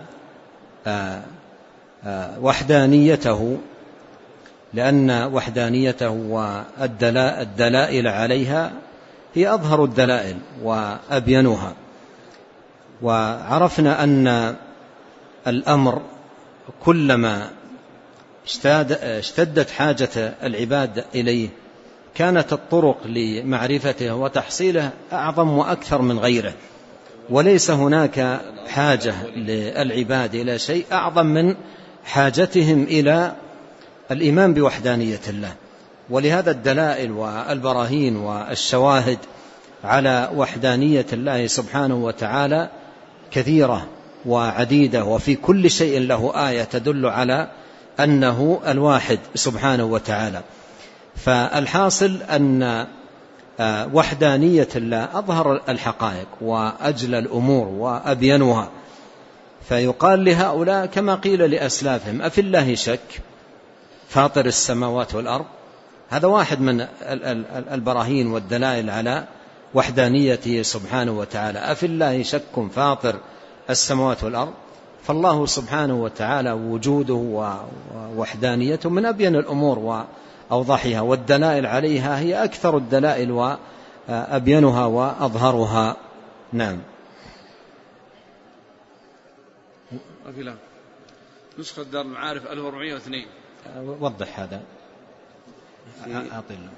وحدانيته لأن وحدانيته والدلائل عليها هي أظهر الدلائل وأبينها. وعرفنا أن الأمر كلما اشتدت حاجة العباد إليه كانت الطرق لمعرفته وتحصيله أعظم وأكثر من غيره، وليس هناك حاجة للعباد إلى شيء أعظم من حاجتهم إلى الإيمان بوحدانية الله. ولهذا الدلائل والبراهين والشواهد على وحدانية الله سبحانه وتعالى كثيرة وعديدة، وفي كل شيء له آية تدل على أنه الواحد سبحانه وتعالى. فالحاصل أن وحدانية الله أظهر الحقائق وأجل الأمور وأبينها. فيقال لهؤلاء كما قيل لأسلافهم: أفي الله شك فاطر السماوات والأرض. هذا واحد من البراهين والدلائل على وحدانيته سبحانه وتعالى. أفي الله شك فاطر السماوات والأرض، فالله سبحانه وتعالى وجوده ووحدانيته من أبين الأمور وأوضحها، والدلائل عليها هي أكثر الدلائل وأبينها وأظهرها. نعم. أفلا نسخة دار المعارف ألف وأربعمائة واثنين. وضح هذا. أعطي له.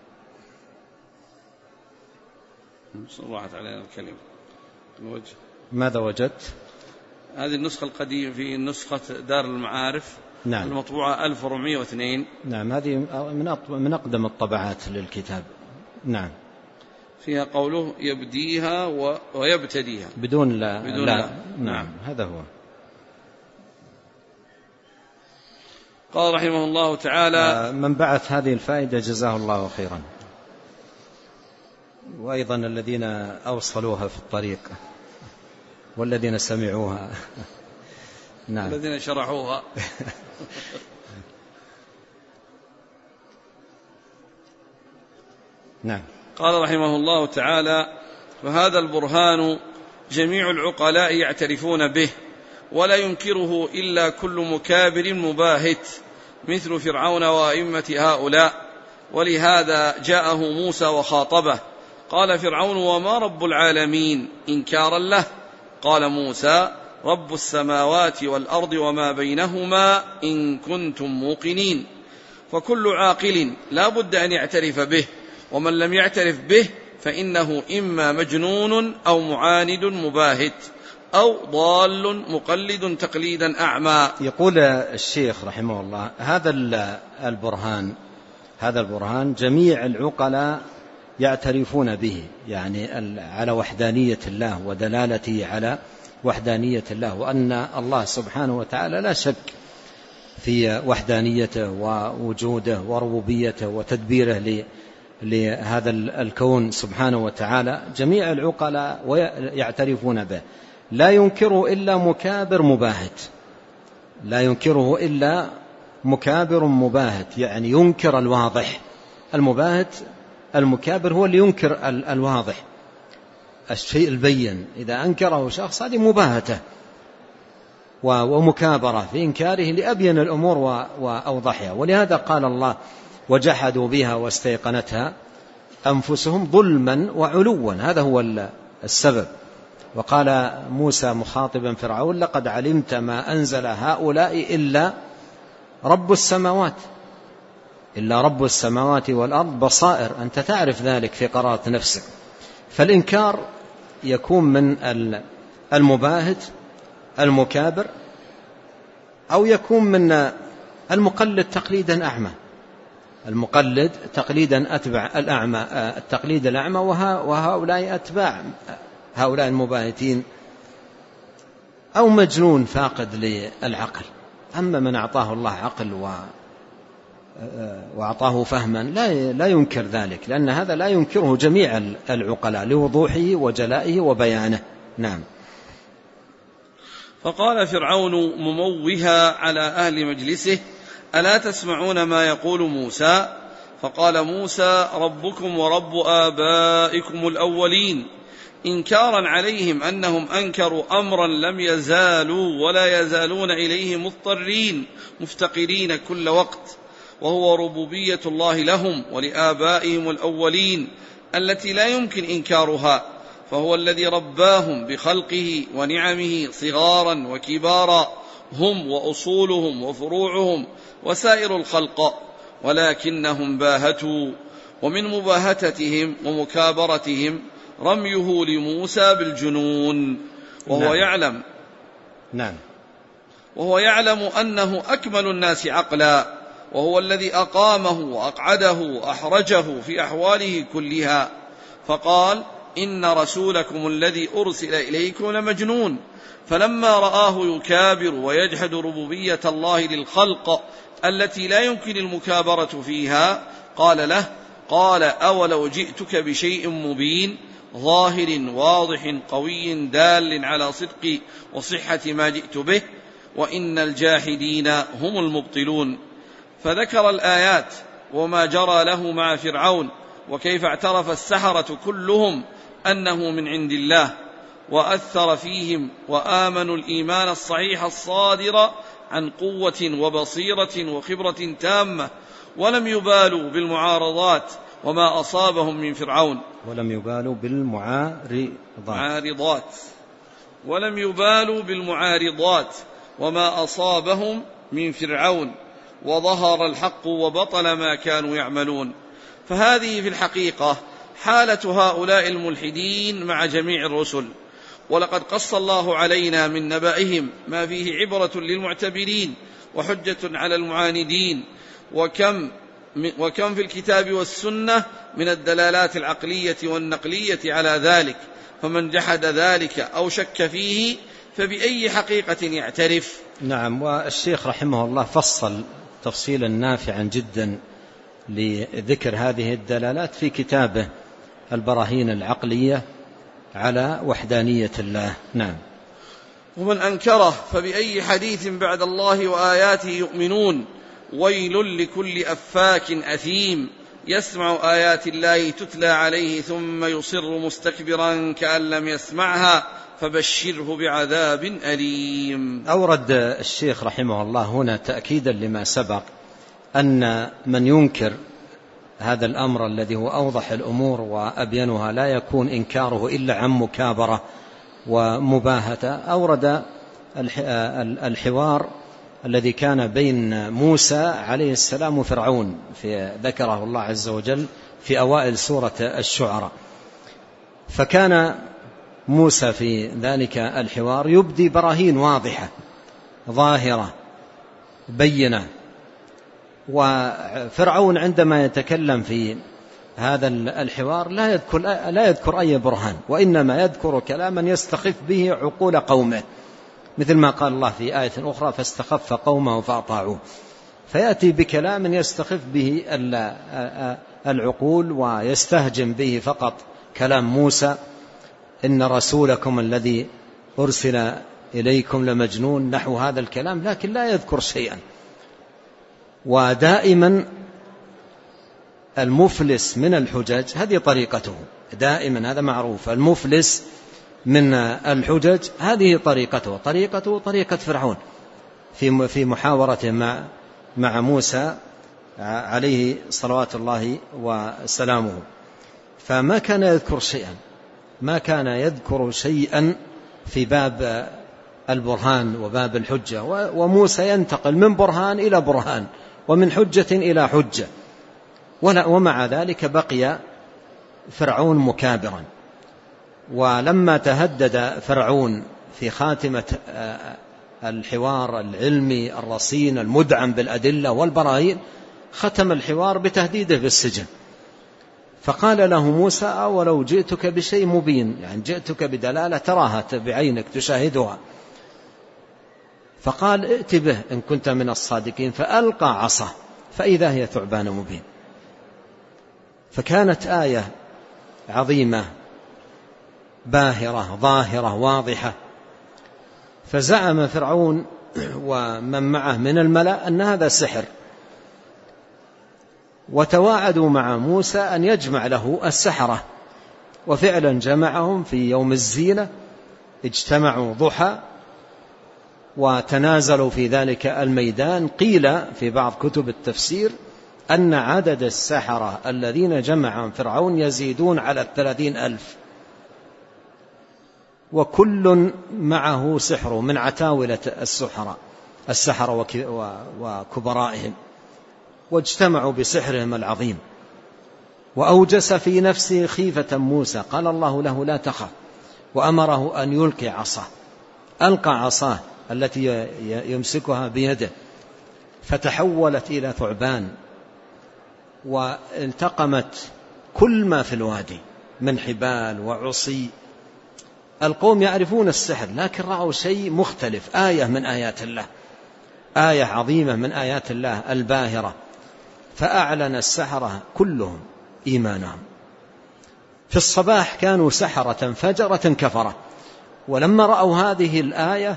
راحت علينا الكلمة. الوجه. ماذا وجدت؟ هذه النسخة القديمة في نسخة دار المعارف. نعم. المطبوعة ألف وأربعمائة واثنين. نعم، هذه من أقدم الطبعات للكتاب. نعم. فيها قوله يبديها ويبتديها بدون لا. بدون لا. لا. نعم. نعم، هذا هو. قال رحمه الله تعالى: من بعث هذه الفائدة جزاه الله خيرا، وأيضا الذين أوصلوها في الطريق والذين سمعوها. نعم. الذين شرحوها. نعم. قال رحمه الله تعالى: فهذا البرهان جميع العقلاء يعترفون به، ولا ينكره إلا كل مكابر مباهت مثل فرعون وأئمة هؤلاء. ولهذا جاءه موسى وخاطبه، قال فرعون: وما رب العالمين؟ إنكارا له. قال موسى: رب السماوات والأرض وما بينهما إن كنتم موقنين. فكل عاقل لا بد أن يعترف به، ومن لم يعترف به فإنه إما مجنون أو معاند مباهت أو ضال مقلد تقليدا أعمى. يقول الشيخ رحمه الله: هذا البرهان هذا البرهان جميع العقلاء يعترفون به، يعني على وحدانية الله ودلالته على وحدانية الله، وأن الله سبحانه وتعالى لا شك في وحدانيته ووجوده وربوبيته وتدبيره لهذا الكون سبحانه وتعالى. جميع العقلاء يعترفون به، لا ينكره إلا مكابر مباهت لا ينكره إلا مكابر مباهت يعني ينكر الواضح. المباهت المكابر هو اللي ينكر الواضح، الشيء البين. إذا أنكره شخص هذه مباهته ومكابرة في إنكاره لأبين الأمور وأوضحها. ولهذا قال الله: وجحدوا بها واستيقنتها أنفسهم ظلما وعلوا. هذا هو السبب. وقال موسى مخاطبا فرعون: لقد علمت ما أنزل هؤلاء إلا رب السماوات إلا رب السماوات والأرض بصائر. أنت تعرف ذلك في قرارة نفسك. فالإنكار يكون من المباهت المكابر، أو يكون من المقلد تقليدا أعمى، المقلد تقليدا أتبع الأعمى، التقليد الأعمى، وهؤلاء أتباع هؤلاء المباهتين، أو مجنون فاقد للعقل. أما من أعطاه الله عقل و وأعطاه فهما لا لا ينكر ذلك، لأن هذا لا ينكره جميع العقلاء لوضوحه وجلائه وبيانه. نعم. فقال فرعون مموها على أهل مجلسه: ألا تسمعون ما يقول موسى؟ فقال موسى: ربكم ورب آبائكم الأولين، إنكارا عليهم أنهم أنكروا أمرا لم يزالوا ولا يزالون إليه مضطرين مفتقرين كل وقت، وهو ربوبية الله لهم ولآبائهم الأولين التي لا يمكن إنكارها، فهو الذي رباهم بخلقه ونعمه صغارا وكبارا، هم وأصولهم وفروعهم وسائر الخلق، ولكنهم باهتوا. ومن مباهتتهم ومكابرتهم رميه لموسى بالجنون، وهو نعم. يعلم نعم وهو يعلم أنه أكمل الناس عقلا، وهو الذي أقامه وأقعده وأحرجه في أحواله كلها. فقال: إن رسولكم الذي أرسل إليكم لمجنون. فلما رآه يكابر ويجحد ربوبية الله للخلق التي لا يمكن المكابرة فيها، قال له قال أولو جئتك بشيء مبين ظاهر واضح قوي دال على صدق وصحة ما جئت به، وإن الجاحدين هم المبطلون. فذكر الآيات وما جرى له مع فرعون، وكيف اعترف السحرة كلهم أنه من عند الله، وأثر فيهم وآمنوا الإيمان الصحيح الصادر عن قوة وبصيرة وخبرة تامة، ولم يبالوا بالمعارضات وما أصابهم من فرعون ولم يبالوا بالمعارضات ولم يبالوا بالمعارضات وما أصابهم من فرعون، وظهر الحق وبطل ما كانوا يعملون. فهذه في الحقيقة حالة هؤلاء الملحدين مع جميع الرسل، ولقد قص الله علينا من نبائهم ما فيه عبرة للمعتبرين وحجة على المعاندين، وكم وكم في الكتاب والسنة من الدلالات العقلية والنقلية على ذلك، فمن جحد ذلك أو شك فيه فبأي حقيقة يعترف. نعم. والشيخ رحمه الله فصل تفصيلا نافعا جدا لذكر هذه الدلالات في كتابه البراهين العقلية على وحدانية الله. نعم. ومن أنكره فبأي حديث بعد الله وآياته يؤمنون، ويل لكل أفاك أثيم يسمع آيات الله تتلى عليه ثم يصر مستكبرا كأن لم يسمعها فبشره بعذاب أليم. أورد الشيخ رحمه الله هنا تأكيدا لما سبق أن من ينكر هذا الأمر الذي هو أوضح الأمور وأبينها لا يكون إنكاره إلا عن مكابرة ومباهة. أورد الحوار الذي كان بين موسى عليه السلام وفرعون، في ذكره الله عز وجل في أوائل سورة الشعراء. فكان موسى في ذلك الحوار يبدي براهين واضحة ظاهرة بينة، وفرعون عندما يتكلم في هذا الحوار لا يذكر, لا يذكر أي برهان، وإنما يذكر كلاما يستخف به عقول قومه، مثل ما قال الله في آية أخرى: فاستخف قومه فأطاعوه. فيأتي بكلام يستخف به العقول ويستهجم به فقط كلام موسى: إن رسولكم الذي أرسل إليكم لمجنون، نحو هذا الكلام، لكن لا يذكر شيئا. ودائما المفلس من الحجج هذه طريقته، دائما هذا معروف، المفلس من الحجج هذه طريقته طريقته طريقة فرعون في في محاورته مع مع موسى عليه صلوات الله وسلامه. فما كان يذكر شيئا، ما كان يذكر شيئا في باب البرهان وباب الحجة، وموسى ينتقل من برهان إلى برهان ومن حجة إلى حجة، ومع ذلك بقي فرعون مكابرا. ولما تهدد فرعون في خاتمة الحوار العلمي الرصين المدعم بالأدلة والبراهين، ختم الحوار بتهديده بالسجن، فقال له موسى: أولو جئتك بشيء مبين، يعني جئتك بدلالة تراها بعينك تشاهدها. فقال: ائت به إن كنت من الصادقين، فألقى عصاه فإذا هي ثعبان مبين. فكانت آية عظيمة باهرة ظاهرة واضحة. فزعم فرعون ومن معه من الملأ أن هذا سحر، وتواعدوا مع موسى أن يجمع له السحرة، وفعلا جمعهم في يوم الزينة، اجتمعوا ضحى وتنازلوا في ذلك الميدان. قيل في بعض كتب التفسير أن عدد السحرة الذين جمعهم فرعون يزيدون على الثلاثين ألف، وكل معه سحر من عتاولة السحرة السحرة وكبرائهم، واجتمعوا بسحرهم العظيم. وأوجس في نفسه خيفة موسى، قال الله له: لا تخف، وأمره أن يلقي عصاه. ألقى عصاه التي يمسكها بيده، فتحولت إلى ثعبان، والتقمت كل ما في الوادي من حبال وعصي. القوم يعرفون السحر، لكن رأوا شيء مختلف، آية من آيات الله، آية عظيمة من آيات الله الباهرة. فأعلن السحرة كلهم إيمانهم. في الصباح كانوا سحرة فجرة كفرة، ولما رأوا هذه الآية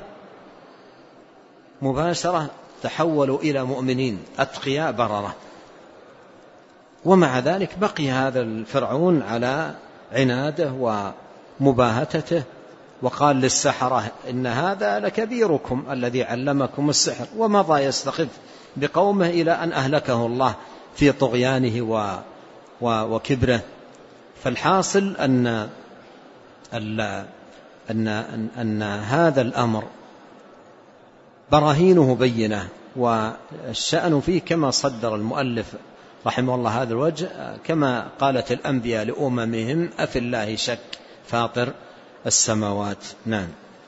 مباشرة تحولوا إلى مؤمنين أتقياء بررة. ومع ذلك بقي هذا الفرعون على عناده ومباهتته، وقال للسحرة: إن هذا لكبيركم الذي علمكم السحر، ومضى يستخف بقومه إلى أن أهلكه الله في طغيانه وكبره. فالحاصل أن, أن, أن, أن هذا الأمر براهينه بينة، والشأن فيه كما صدر المؤلف رحمه الله هذا الوجه، كما قالت الأنبياء لأممهم: أفي الله شك فاطر السماوات. نعم.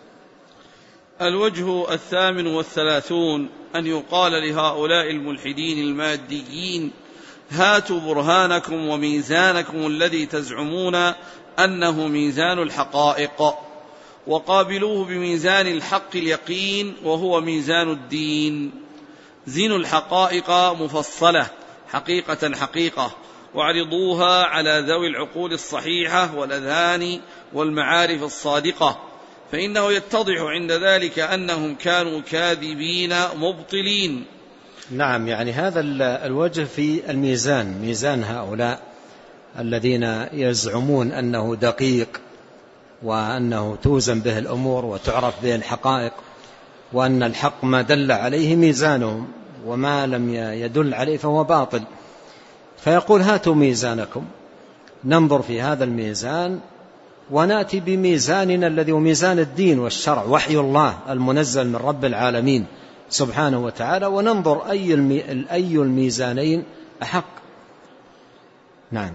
الوجه الثامن والثلاثون أن يقال لهؤلاء الملحدين الماديين: هاتوا برهانكم وميزانكم الذي تزعمون أنه ميزان الحقائق، وقابلوه بميزان الحق اليقين وهو ميزان الدين. زنوا الحقائق مفصلة حقيقة حقيقة، واعرضوها على ذوي العقول الصحيحة والأذهان والمعارف الصادقة، فإنه يتضح عند ذلك أنهم كانوا كاذبين مبطلين. نعم، يعني هذا الوجه في الميزان، ميزان هؤلاء الذين يزعمون أنه دقيق، وأنه توزن به الأمور وتعرف به الحقائق، وأن الحق ما دل عليه ميزانهم، وما لم يدل عليه فهو باطل. فيقول: هاتوا ميزانكم، ننظر في هذا الميزان ونأتي بميزاننا الذي هو ميزان الدين والشرع، وحي الله المنزل من رب العالمين سبحانه وتعالى، وننظر أي أي الميزانين أحق. نعم.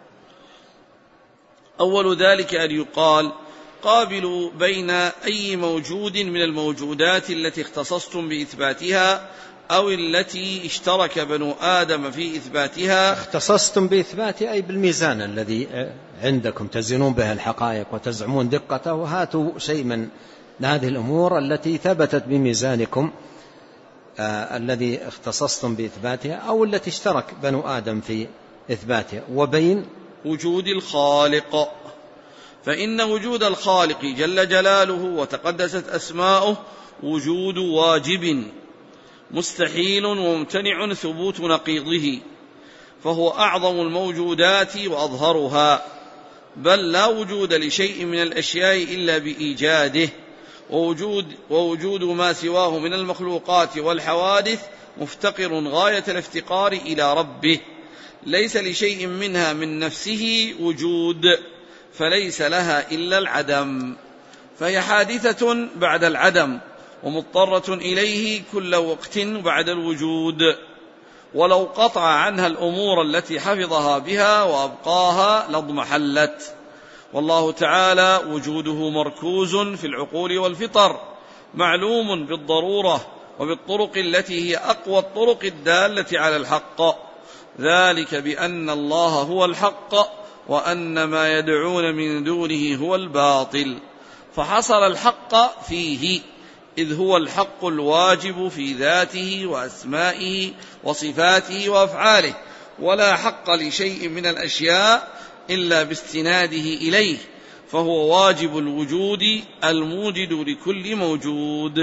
أول ذلك أن يقال: قابلوا بين أي موجود من الموجودات التي اختصصتم بإثباتها أو التي اشترك بنو آدم في إثباتها. اختصصتم بإثباتها أي بالميزان الذي عندكم تزنون به الحقائق وتزعمون دقته، وهاتوا شيء من هذه الأمور التي ثبتت بميزانكم آه الذي اختصصتم بإثباتها أو التي اشترك بنو آدم في إثباتها. وبين وجود الخالق، فإن وجود الخالق جل جلاله وتقدست أسماؤه وجود واجب مستحيل وممتنع ثبوت نقيضه، فهو أعظم الموجودات وأظهرها، بل لا وجود لشيء من الأشياء إلا بإيجاده، ووجود, ووجود ما سواه من المخلوقات والحوادث مفتقر غاية الافتقار إلى ربه، ليس لشيء منها من نفسه وجود، فليس لها إلا العدم، فهي حادثة بعد العدم ومضطرة إليه كل وقت بعد الوجود، ولو قطع عنها الأمور التي حفظها بها وأبقاها لاضمحلت. والله تعالى وجوده مركوز في العقول والفطر، معلوم بالضرورة وبالطرق التي هي أقوى الطرق الدالة على الحق، ذلك بأن الله هو الحق وأن ما يدعون من دونه هو الباطل، فحصل الحق فيه إذ هو الحق الواجب في ذاته وأسمائه وصفاته وأفعاله، ولا حق لشيء من الأشياء إلا باستناده إليه، فهو واجب الوجود الموجد لكل موجود.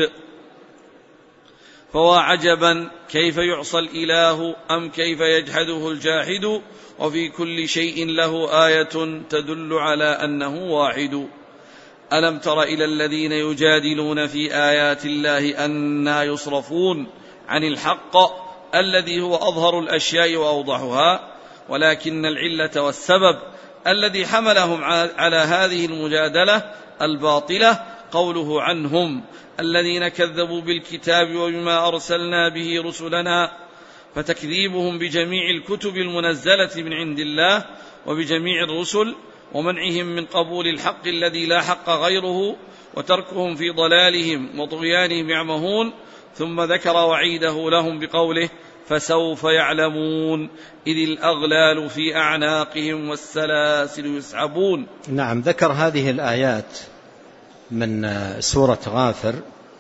فوعجبا كيف يعصى الإله أم كيف يجحده الجاحد، وفي كل شيء له آية تدل على أنه واحد. ألم تر إلى الذين يجادلون في آيات الله أنى يصرفون عن الحق الذي هو أظهر الأشياء وأوضحها، ولكن العلة والسبب الذي حملهم على هذه المجادلة الباطلة قوله عنهم الذين كذبوا بالكتاب وبما أرسلنا به رسلنا، فتكذيبهم بجميع الكتب المنزلة من عند الله وبجميع الرسل ومنعهم من قبول الحق الذي لا حق غيره، وتركهم في ضلالهم وطغيانهم يعمهون. ثم ذكر وعيده لهم بقوله فسوف يعلمون إذ الأغلال في أعناقهم والسلاسل يسحبون. نعم، ذكر هذه الآيات من سورة غافر،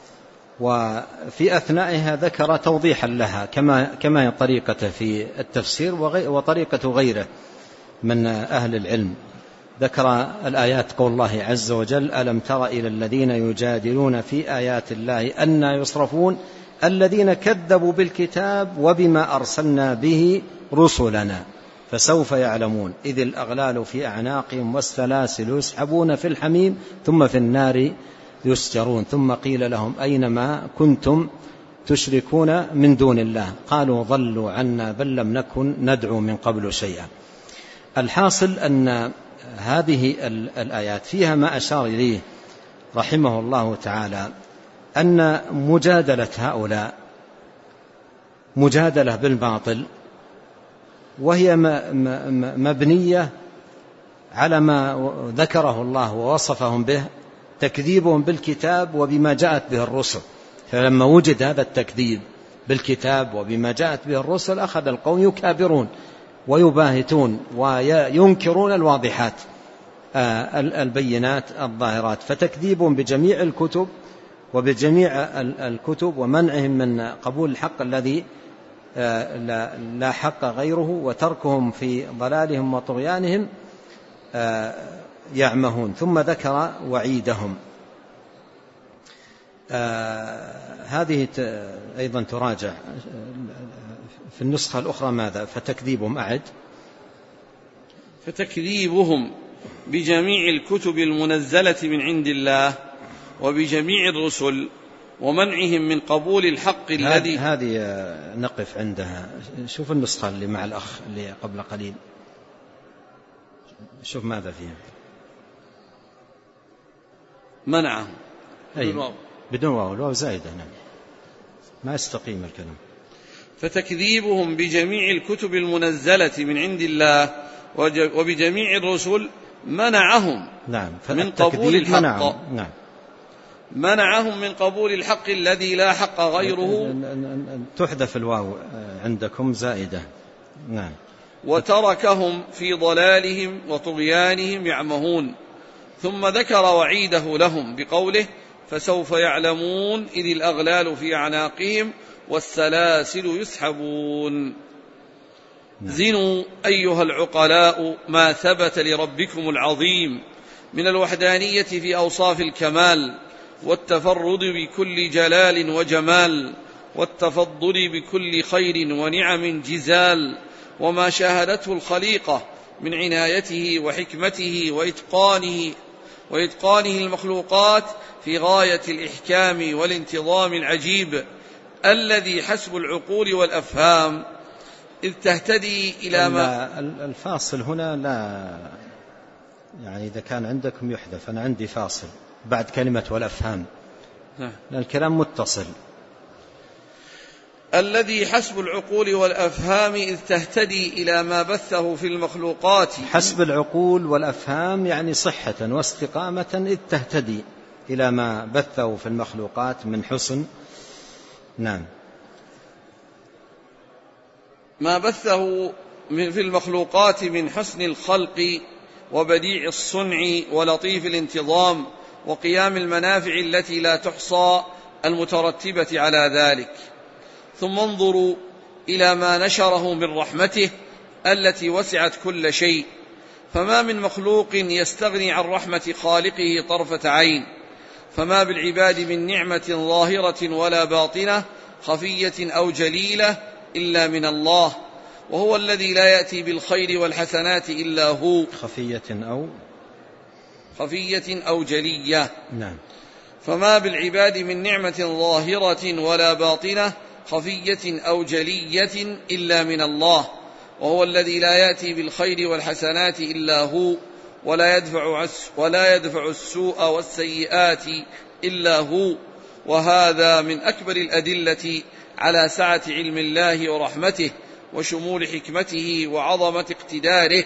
وفي أثنائها ذكر توضيحا لها كما كما طريقته في التفسير وطريقة غيره من أهل العلم. ذكر الآيات قول الله عز وجل ألم تر إلى الذين يجادلون في آيات الله أنى يصرفون الذين كذبوا بالكتاب وبما أرسلنا به رسلنا فسوف يعلمون إذ الأغلال في أعناقهم والسلاسل يسحبون في الحميم ثم في النار يسجرون ثم قيل لهم أينما كنتم تشركون من دون الله قالوا ضلوا عنا بل لم نكن ندعو من قبل شيئا. الحاصل أن هذه الآيات فيها ما أشار إليه رحمه الله تعالى، أن مجادلة هؤلاء مجادلة بالباطل، وهي مبنية على ما ذكره الله ووصفهم به، تكذيبهم بالكتاب وبما جاءت به الرسل. فلما وجد هذا التكذيب بالكتاب وبما جاءت به الرسل أخذ القوم يكابرون ويباهتون وينكرون الواضحات البينات الظاهرات، فتكذيبهم بجميع الكتب وبجميع الكتب ومنعهم من قبول الحق الذي لا حق غيره، وتركهم في ضلالهم وطغيانهم يعمهون. ثم ذكر وعيدهم. هذه أيضا تراجع في النسخة الأخرى ماذا؟ فتكذيبهم أعد فتكذيبهم بجميع الكتب المنزلة من عند الله وبجميع الرسل ومنعهم من قبول الحق الذي هذه نقف عندها. شوف النسخة اللي مع الأخ اللي قبل قليل، شوف ماذا فيها. منعهم أي بدون واو، الواو زائدة نعم، ما يستقيم الكلام. فتكذيبهم بجميع الكتب المنزلة من عند الله وبجميع الرسل منعهم نعم من قبول الحق منعهم. نعم. منعهم من قبول الحق الذي لا حق غيره. تحذف الواو عندكم زائدة. نعم. وتركهم في ضلالهم وطغيانهم يعمهون. ثم ذكر وعيده لهم بقوله فسوف يعلمون إذ الأغلال في أعناقهم والسلاسل يسحبون. نعم. زنوا أيها العقلاء ما ثبت لربكم العظيم من الوحدانية في أوصاف الكمال والتفرد بكل جلال وجمال والتفضل بكل خير ونعم جزال، وما شاهدته الخليقة من عنايته وحكمته وإتقانه وإتقانه المخلوقات في غاية الإحكام والانتظام العجيب الذي حسب العقول والأفهام، إذ تهتدي إلى ما الفاصل هنا لا يعني إذا كان عندكم يحذف، أنا عندي فاصل بعد كلمة والأفهام لأن الكلام متصل. الذي حسب العقول والأفهام إذ تهتدي إلى ما بثه في المخلوقات. حسب العقول والأفهام يعني صحة واستقامة إذ تهتدي إلى ما بثه في المخلوقات من حسن. نعم. ما بثه في المخلوقات من حسن الخلق وبديع الصنع ولطيف الانتظام وقيام المنافع التي لا تحصى المترتبة على ذلك. ثم انظروا إلى ما نشره من رحمته التي وسعت كل شيء، فما من مخلوق يستغني عن رحمة خالقه طرفة عين، فما بالعباد من نعمة ظاهرة ولا باطنة خفية أو جليلة إلا من الله، وهو الذي لا يأتي بالخير والحسنات إلا هو. خفية أو خفية أو جلية. نعم. فما بالعباد من نعمة ظاهرة ولا باطنة خفية أو جلية إلا من الله، وهو الذي لا يأتي بالخير والحسنات إلا هو، ولا يدفع ولا يدفع السوء والسيئات إلا هو. وهذا من أكبر الأدلة على سعة علم الله ورحمته وشمول حكمته وعظمة اقتداره.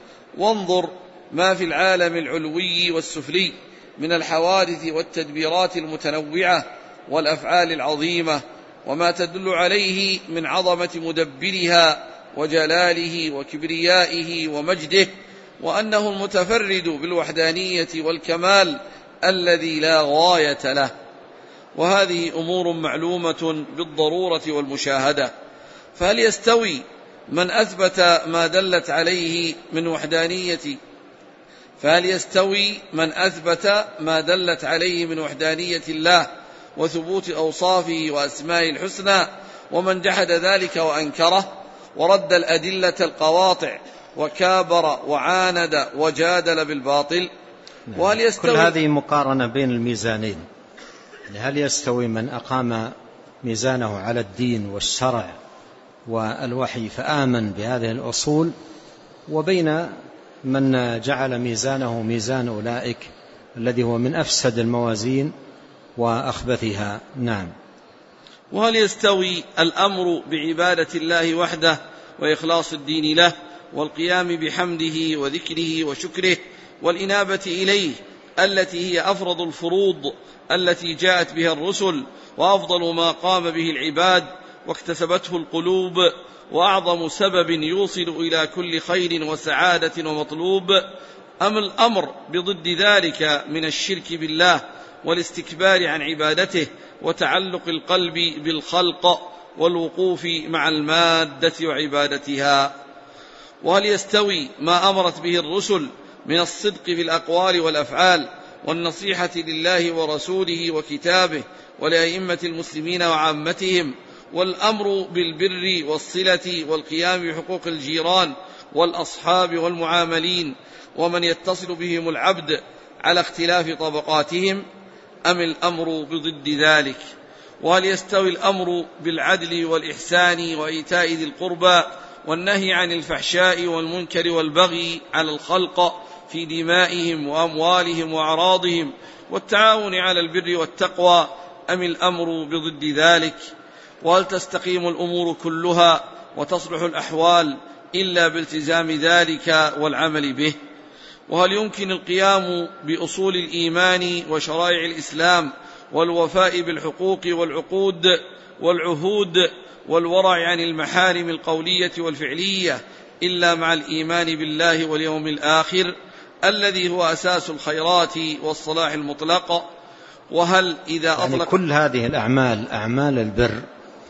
وانظر ما في العالم العلوي والسفلي من الحوادث والتدبيرات المتنوعة والأفعال العظيمة، وما تدل عليه من عظمة مدبرها وجلاله وكبريائه ومجده، وأنه المتفرد بالوحدانية والكمال الذي لا غاية له. وهذه أمور معلومة بالضرورة والمشاهدة. فهل يستوي من أثبت ما دلت عليه من وحدانية فهل يستوي من أثبت ما دلت عليه من وحدانية الله وثبوت أوصافه وأسمائه الحسنى، ومن جحد ذلك وأنكره ورد الأدلة القواطع وكابر وعاند وجادل بالباطل؟ وهل يستوي كل هذه مقارنة بين الميزانين. هل يستوي من أقام ميزانه على الدين والشرع والوحي فآمن بهذه الأصول، وبين من جعل ميزانه ميزان أولئك الذي هو من أفسد الموازين وأخبثها؟ نعم. وهل يستوي الأمر بعبادة الله وحده وإخلاص الدين له والقيام بحمده وذكره وشكره والإنابة إليه التي هي أفرض الفروض التي جاءت بها الرسل وأفضل ما قام به العباد واكتسبته القلوب وأعظم سبب يوصل إلى كل خير وسعادة ومطلوب، أم الأمر بضد ذلك من الشرك بالله والاستكبار عن عبادته وتعلق القلب بالخلق والوقوف مع المادة وعبادتها؟ وهل يستوي ما أمرت به الرسل من الصدق في الأقوال والأفعال والنصيحة لله ورسوله وكتابه ولأئمة المسلمين وعامتهم، والأمر بالبر والصلة والقيام بحقوق الجيران والأصحاب والمعاملين ومن يتصل بهم العبد على اختلاف طبقاتهم، أم الأمر بضد ذلك؟ وهل يستوي الأمر بالعدل والإحسان وإيتاء ذي القربى والنهي عن الفحشاء والمنكر والبغي على الخلق في دمائهم وأموالهم وأعراضهم والتعاون على البر والتقوى، أم الأمر بضد ذلك؟ وهل تستقيم الأمور كلها وتصلح الأحوال إلا بالتزام ذلك والعمل به؟ وهل يمكن القيام بأصول الإيمان وشرائع الإسلام والوفاء بالحقوق والعقود والعهود والورع عن المحارم القولية والفعلية إلا مع الإيمان بالله واليوم الآخر الذي هو أساس الخيرات والصلاح المطلق؟ وهل إذا أطلق يعني كل هذه الأعمال، أعمال البر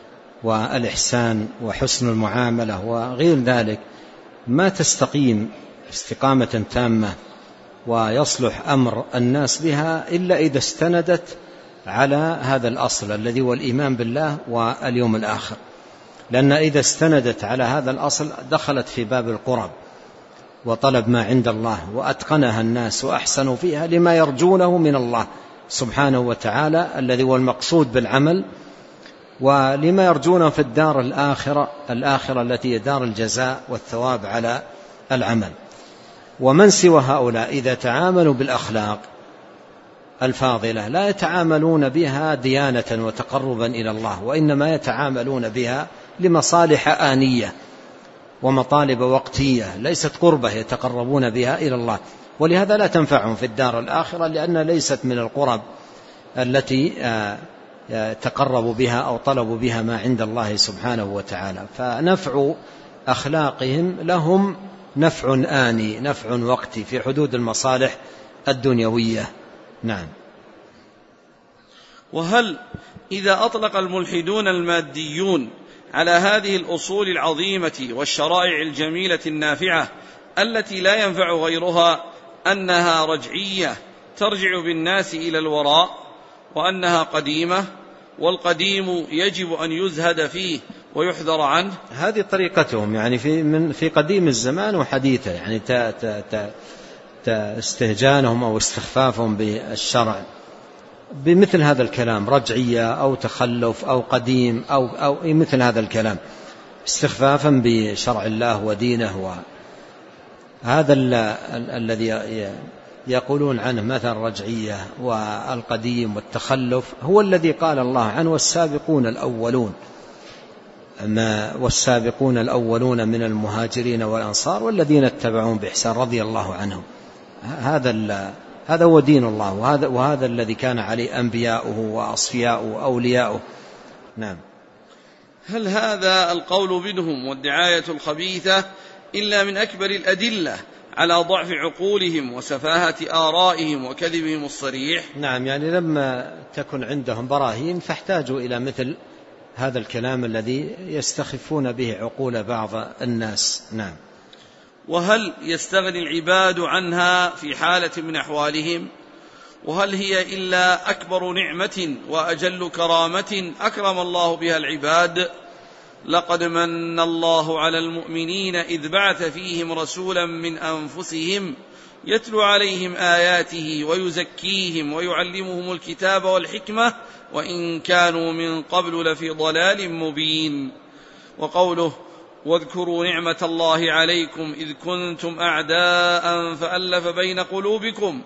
والإحسان وحسن المعاملة وغير ذلك، ما تستقيم استقامة تامة ويصلح أمر الناس بها إلا إذا استندت على هذا الأصل الذي هو الإيمان بالله واليوم الآخر، لأن إذا استندت على هذا الأصل دخلت في باب القرب وطلب ما عند الله وأتقنها الناس وأحسنوا فيها لما يرجونه من الله سبحانه وتعالى الذي هو المقصود بالعمل، ولما يرجونه في الدار الآخرة الآخرة التي هي دار الجزاء والثواب على العمل. ومن سوى هؤلاء إذا تعاملوا بالأخلاق الفاضلة لا يتعاملون بها ديانة وتقربا إلى الله، وإنما يتعاملون بها لمصالح آنية ومطالب وقتية ليست قربة يتقربون بها إلى الله، ولهذا لا تنفعهم في الدار الآخرة، لأن ليست من القرب التي تقربوا بها أو طلبوا بها ما عند الله سبحانه وتعالى. فنفع أخلاقهم لهم نفع آني، نفع وقتي في حدود المصالح الدنيوية. نعم. وهل إذا أطلق الملحدون الماديون على هذه الأصول العظيمة والشرائع الجميلة النافعة التي لا ينفع غيرها أنها رجعية ترجع بالناس إلى الوراء، وأنها قديمة والقديم يجب أن يزهد فيه ويحذر عنه؟ هذه طريقتهم يعني في من في قديم الزمان وحديثه، يعني استهجانهم أو استخفافهم بالشرع بمثل هذا الكلام، رجعية أو تخلف أو قديم أو أو مثل هذا الكلام، استخفافا بشرع الله ودينه. وهذا الذي يقولون عنه مثل الرجعية والقديم والتخلف هو الذي قال الله عنه والسابقون الأولون ما والسابقون الأولون من المهاجرين والأنصار والذين اتبعون بإحسان رضي الله عنهم. هذا هذا هو دين الله، وهذا وهذا الذي كان عليه أنبياؤه وأصفياؤه وأولياؤه. نعم. هل هذا القول منهم والدعاية الخبيثة إلا من أكبر الأدلة على ضعف عقولهم وسفاهة آرائهم وكذبهم الصريح؟ نعم، يعني لما تكن عندهم براهين فاحتاجوا إلى مثل هذا الكلام الذي يستخفون به عقول بعض الناس. نعم. وهل يستغني العباد عنها في حالة من أحوالهم؟ وهل هي إلا أكبر نعمة وأجل كرامة أكرم الله بها العباد؟ لقد من الله على المؤمنين إذ بعث فيهم رسولا من أنفسهم يتلو عليهم آياته ويزكيهم ويعلمهم الكتاب والحكمة وإن كانوا من قبل لفي ضلال مبين. وقوله واذكروا نعمة الله عليكم إذ كنتم أعداء فألف بين قلوبكم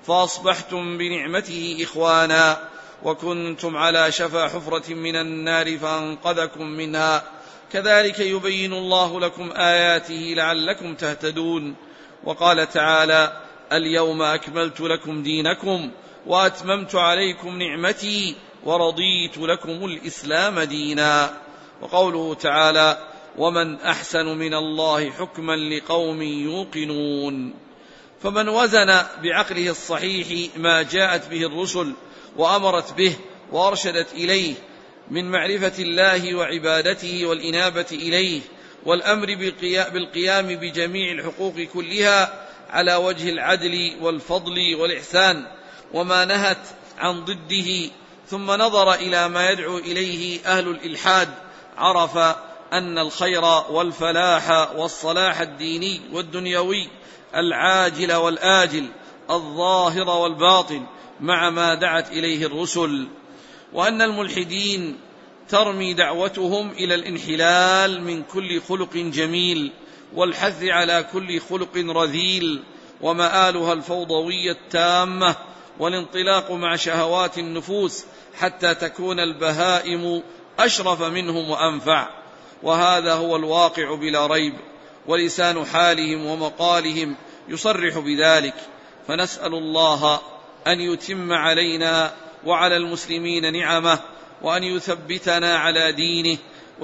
فأصبحتم بنعمته إخوانا وكنتم على شفا حفرة من النار فأنقذكم منها كذلك يبين الله لكم آياته لعلكم تهتدون. وقال تعالى اليوم أكملت لكم دينكم وأتممت عليكم نعمتي ورضيت لكم الإسلام دينا. وقوله تعالى ومن أحسن من الله حكما لقوم يوقنون. فمن وزن بعقله الصحيح ما جاءت به الرسل وأمرت به وأرشدت إليه من معرفة الله وعبادته والإنابة إليه والأمر بالقيام بجميع الحقوق كلها على وجه العدل والفضل والإحسان وما نهت عن ضده، ثم نظر إلى ما يدعو إليه أهل الإلحاد، عرف أن الخير والفلاح والصلاح الديني والدنيوي العاجل والآجل الظاهر والباطن مع ما دعت إليه الرسل، وأن الملحدين ترمي دعوتهم إلى الانحلال من كل خلق جميل والحث على كل خلق رذيل، ومآلها الفوضوية التامة والانطلاق مع شهوات النفوس حتى تكون البهائم أشرف منهم وأنفع. وهذا هو الواقع بلا ريب، ولسان حالهم ومقالهم يصرح بذلك. فنسأل الله أن يتم علينا وعلى المسلمين نعمه، وأن يثبتنا على دينه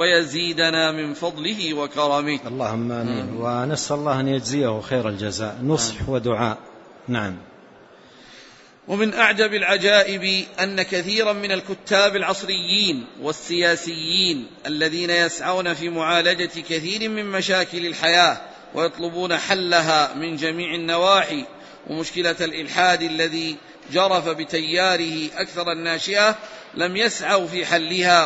ويزيدنا من فضله وكرمه. اللهم آمين. ونسأل الله أن يجزيه خير الجزاء، نصح ودعاء. نعم. ومن أعجب العجائب أن كثيرا من الكتاب العصريين والسياسيين الذين يسعون في معالجة كثير من مشاكل الحياة ويطلبون حلها من جميع النواحي، ومشكلة الإلحاد الذي جرف بتياره أكثر الناشئة لم يسعوا في حلها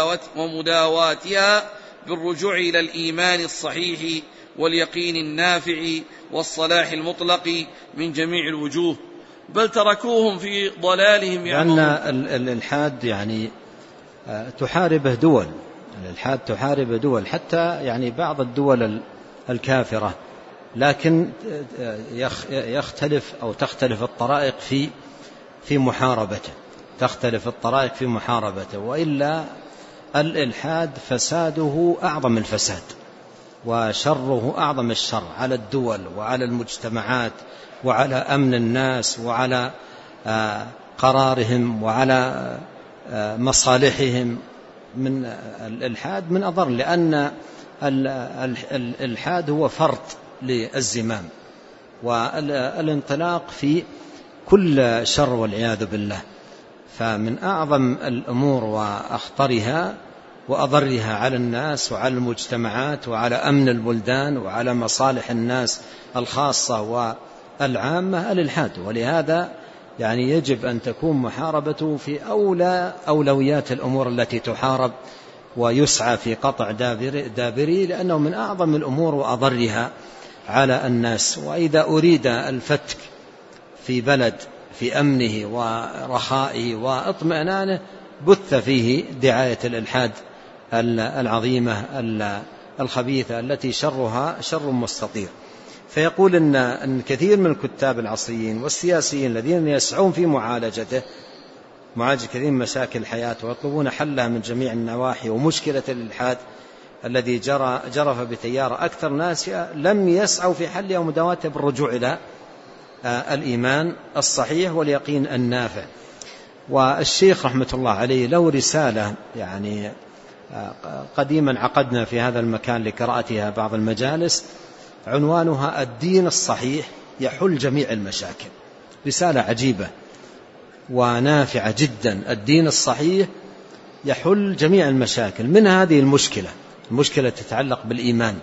ومداواتها بالرجوع إلى الإيمان الصحيح واليقين النافع والصلاح المطلق من جميع الوجوه، بل تركوهم في ضلالهم. لأن الإلحاد يعني تحاربه دول، الإلحاد تحاربه دول، حتى يعني بعض الدول الكافرة لكن يختلف أو تختلف الطرائق في في محاربته تختلف الطرائق في محاربته وإلا الإلحاد فساده أعظم الفساد وشره أعظم الشر على الدول وعلى المجتمعات وعلى أمن الناس وعلى قرارهم وعلى مصالحهم. من الإلحاد من أضر، لأن الإلحاد هو فرط للزمام والانطلاق في كل شر والعياذ بالله. فمن أعظم الأمور وأخطرها وأضرها على الناس وعلى المجتمعات وعلى أمن البلدان وعلى مصالح الناس الخاصة والعامة الإلحاد. ولهذا يعني يجب أن تكون محاربته في أولى أولويات الأمور التي تحارب ويسعى في قطع دابره، لأنه من أعظم الأمور وأضرها على الناس. وإذا أريد الفتك في بلد في أمنه ورخائه واطمئنانه بث فيه دعاية الإلحاد العظيمة الخبيثة التي شرها شر مستطير. فيقول إن, إن كثير من الكتاب العصريين والسياسيين الذين يسعون في معالجته معالجة كثير من مشاكل الحياة ويطلبون حلها من جميع النواحي، ومشكلة الإلحاد الذي جرى جرف بتيار أكثر ناس لم يسعوا في حلها ومداواته بالرجوع إلى الإيمان الصحيح واليقين النافع. والشيخ رحمة الله عليه له رسالة يعني قديما عقدنا في هذا المكان لقراءتها بعض المجالس، عنوانها الدين الصحيح يحل جميع المشاكل. رسالة عجيبة ونافعة جدا. الدين الصحيح يحل جميع المشاكل. من هذه المشكلة المشكلة تتعلق بالإيمان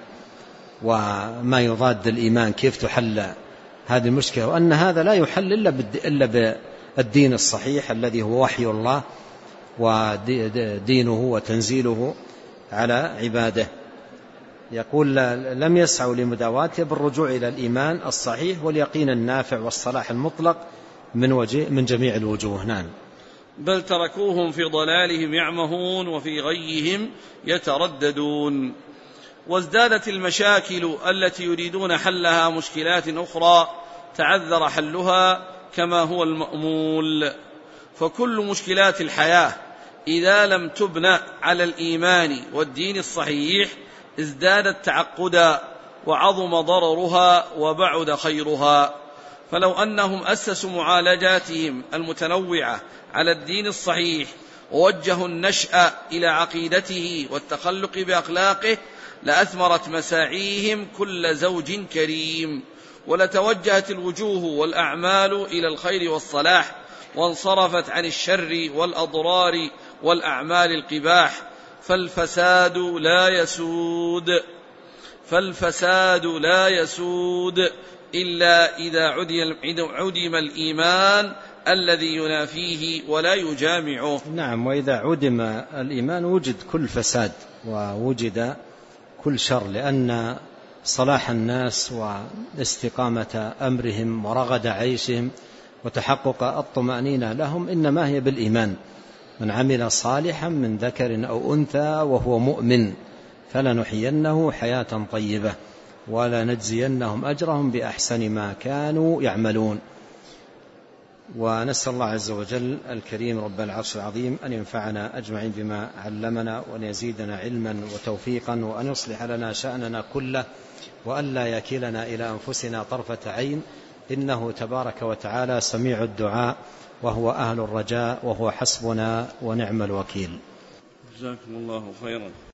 وما يضاد الإيمان، كيف تحل هذه المشكلة، وأن هذا لا يحل إلا بالدين الصحيح الذي هو وحي الله ودينه وتنزيله على عباده. يقول لم يسعوا لمداواته بالرجوع إلى الإيمان الصحيح واليقين النافع والصلاح المطلق من, وجه من جميع الوجوه. نعم. بل تركوهم في ضلالهم يعمهون وفي غيهم يترددون. وازدادت المشاكل التي يريدون حلها مشكلات أخرى تعذر حلها كما هو المأمول. فكل مشكلات الحياة إذا لم تبنى على الإيمان والدين الصحيح ازدادت تعقدا وعظم ضررها وبعد خيرها. فلو أنهم أسسوا معالجاتهم المتنوعة على الدين الصحيح ووجهوا النشأ إلى عقيدته والتخلق بأخلاقه لأثمرت مساعيهم كل زوج كريم، ولتوجهت الوجوه والأعمال إلى الخير والصلاح، وانصرفت عن الشر والأضرار والأعمال القباح. فالفساد لا يسود فالفساد لا يسود إلا إذا عدم الإيمان الذي ينافيه ولا يجامعه. نعم. وإذا عدم الإيمان وجد كل فساد ووجد كل شر، لأن صلاح الناس واستقامة أمرهم ورغد عيشهم وتحقق الطمأنينة لهم إنما هي بالإيمان. من عمل صالحا من ذكر أو أنثى وهو مؤمن فلنحيينه حياة طيبة ولنجزينهم أجرهم بأحسن ما كانوا يعملون. ونسأل الله عز وجل الكريم رب العرش العظيم أن ينفعنا أجمعين بما علمنا وأن يزيدنا علما وتوفيقا وأن يصلح لنا شأننا كله وأن لا يكلنا إلى أنفسنا طرفة عين، إنه تبارك وتعالى سميع الدعاء وهو أهل الرجاء وهو حسبنا ونعم الوكيل. جزاكم الله خيرا.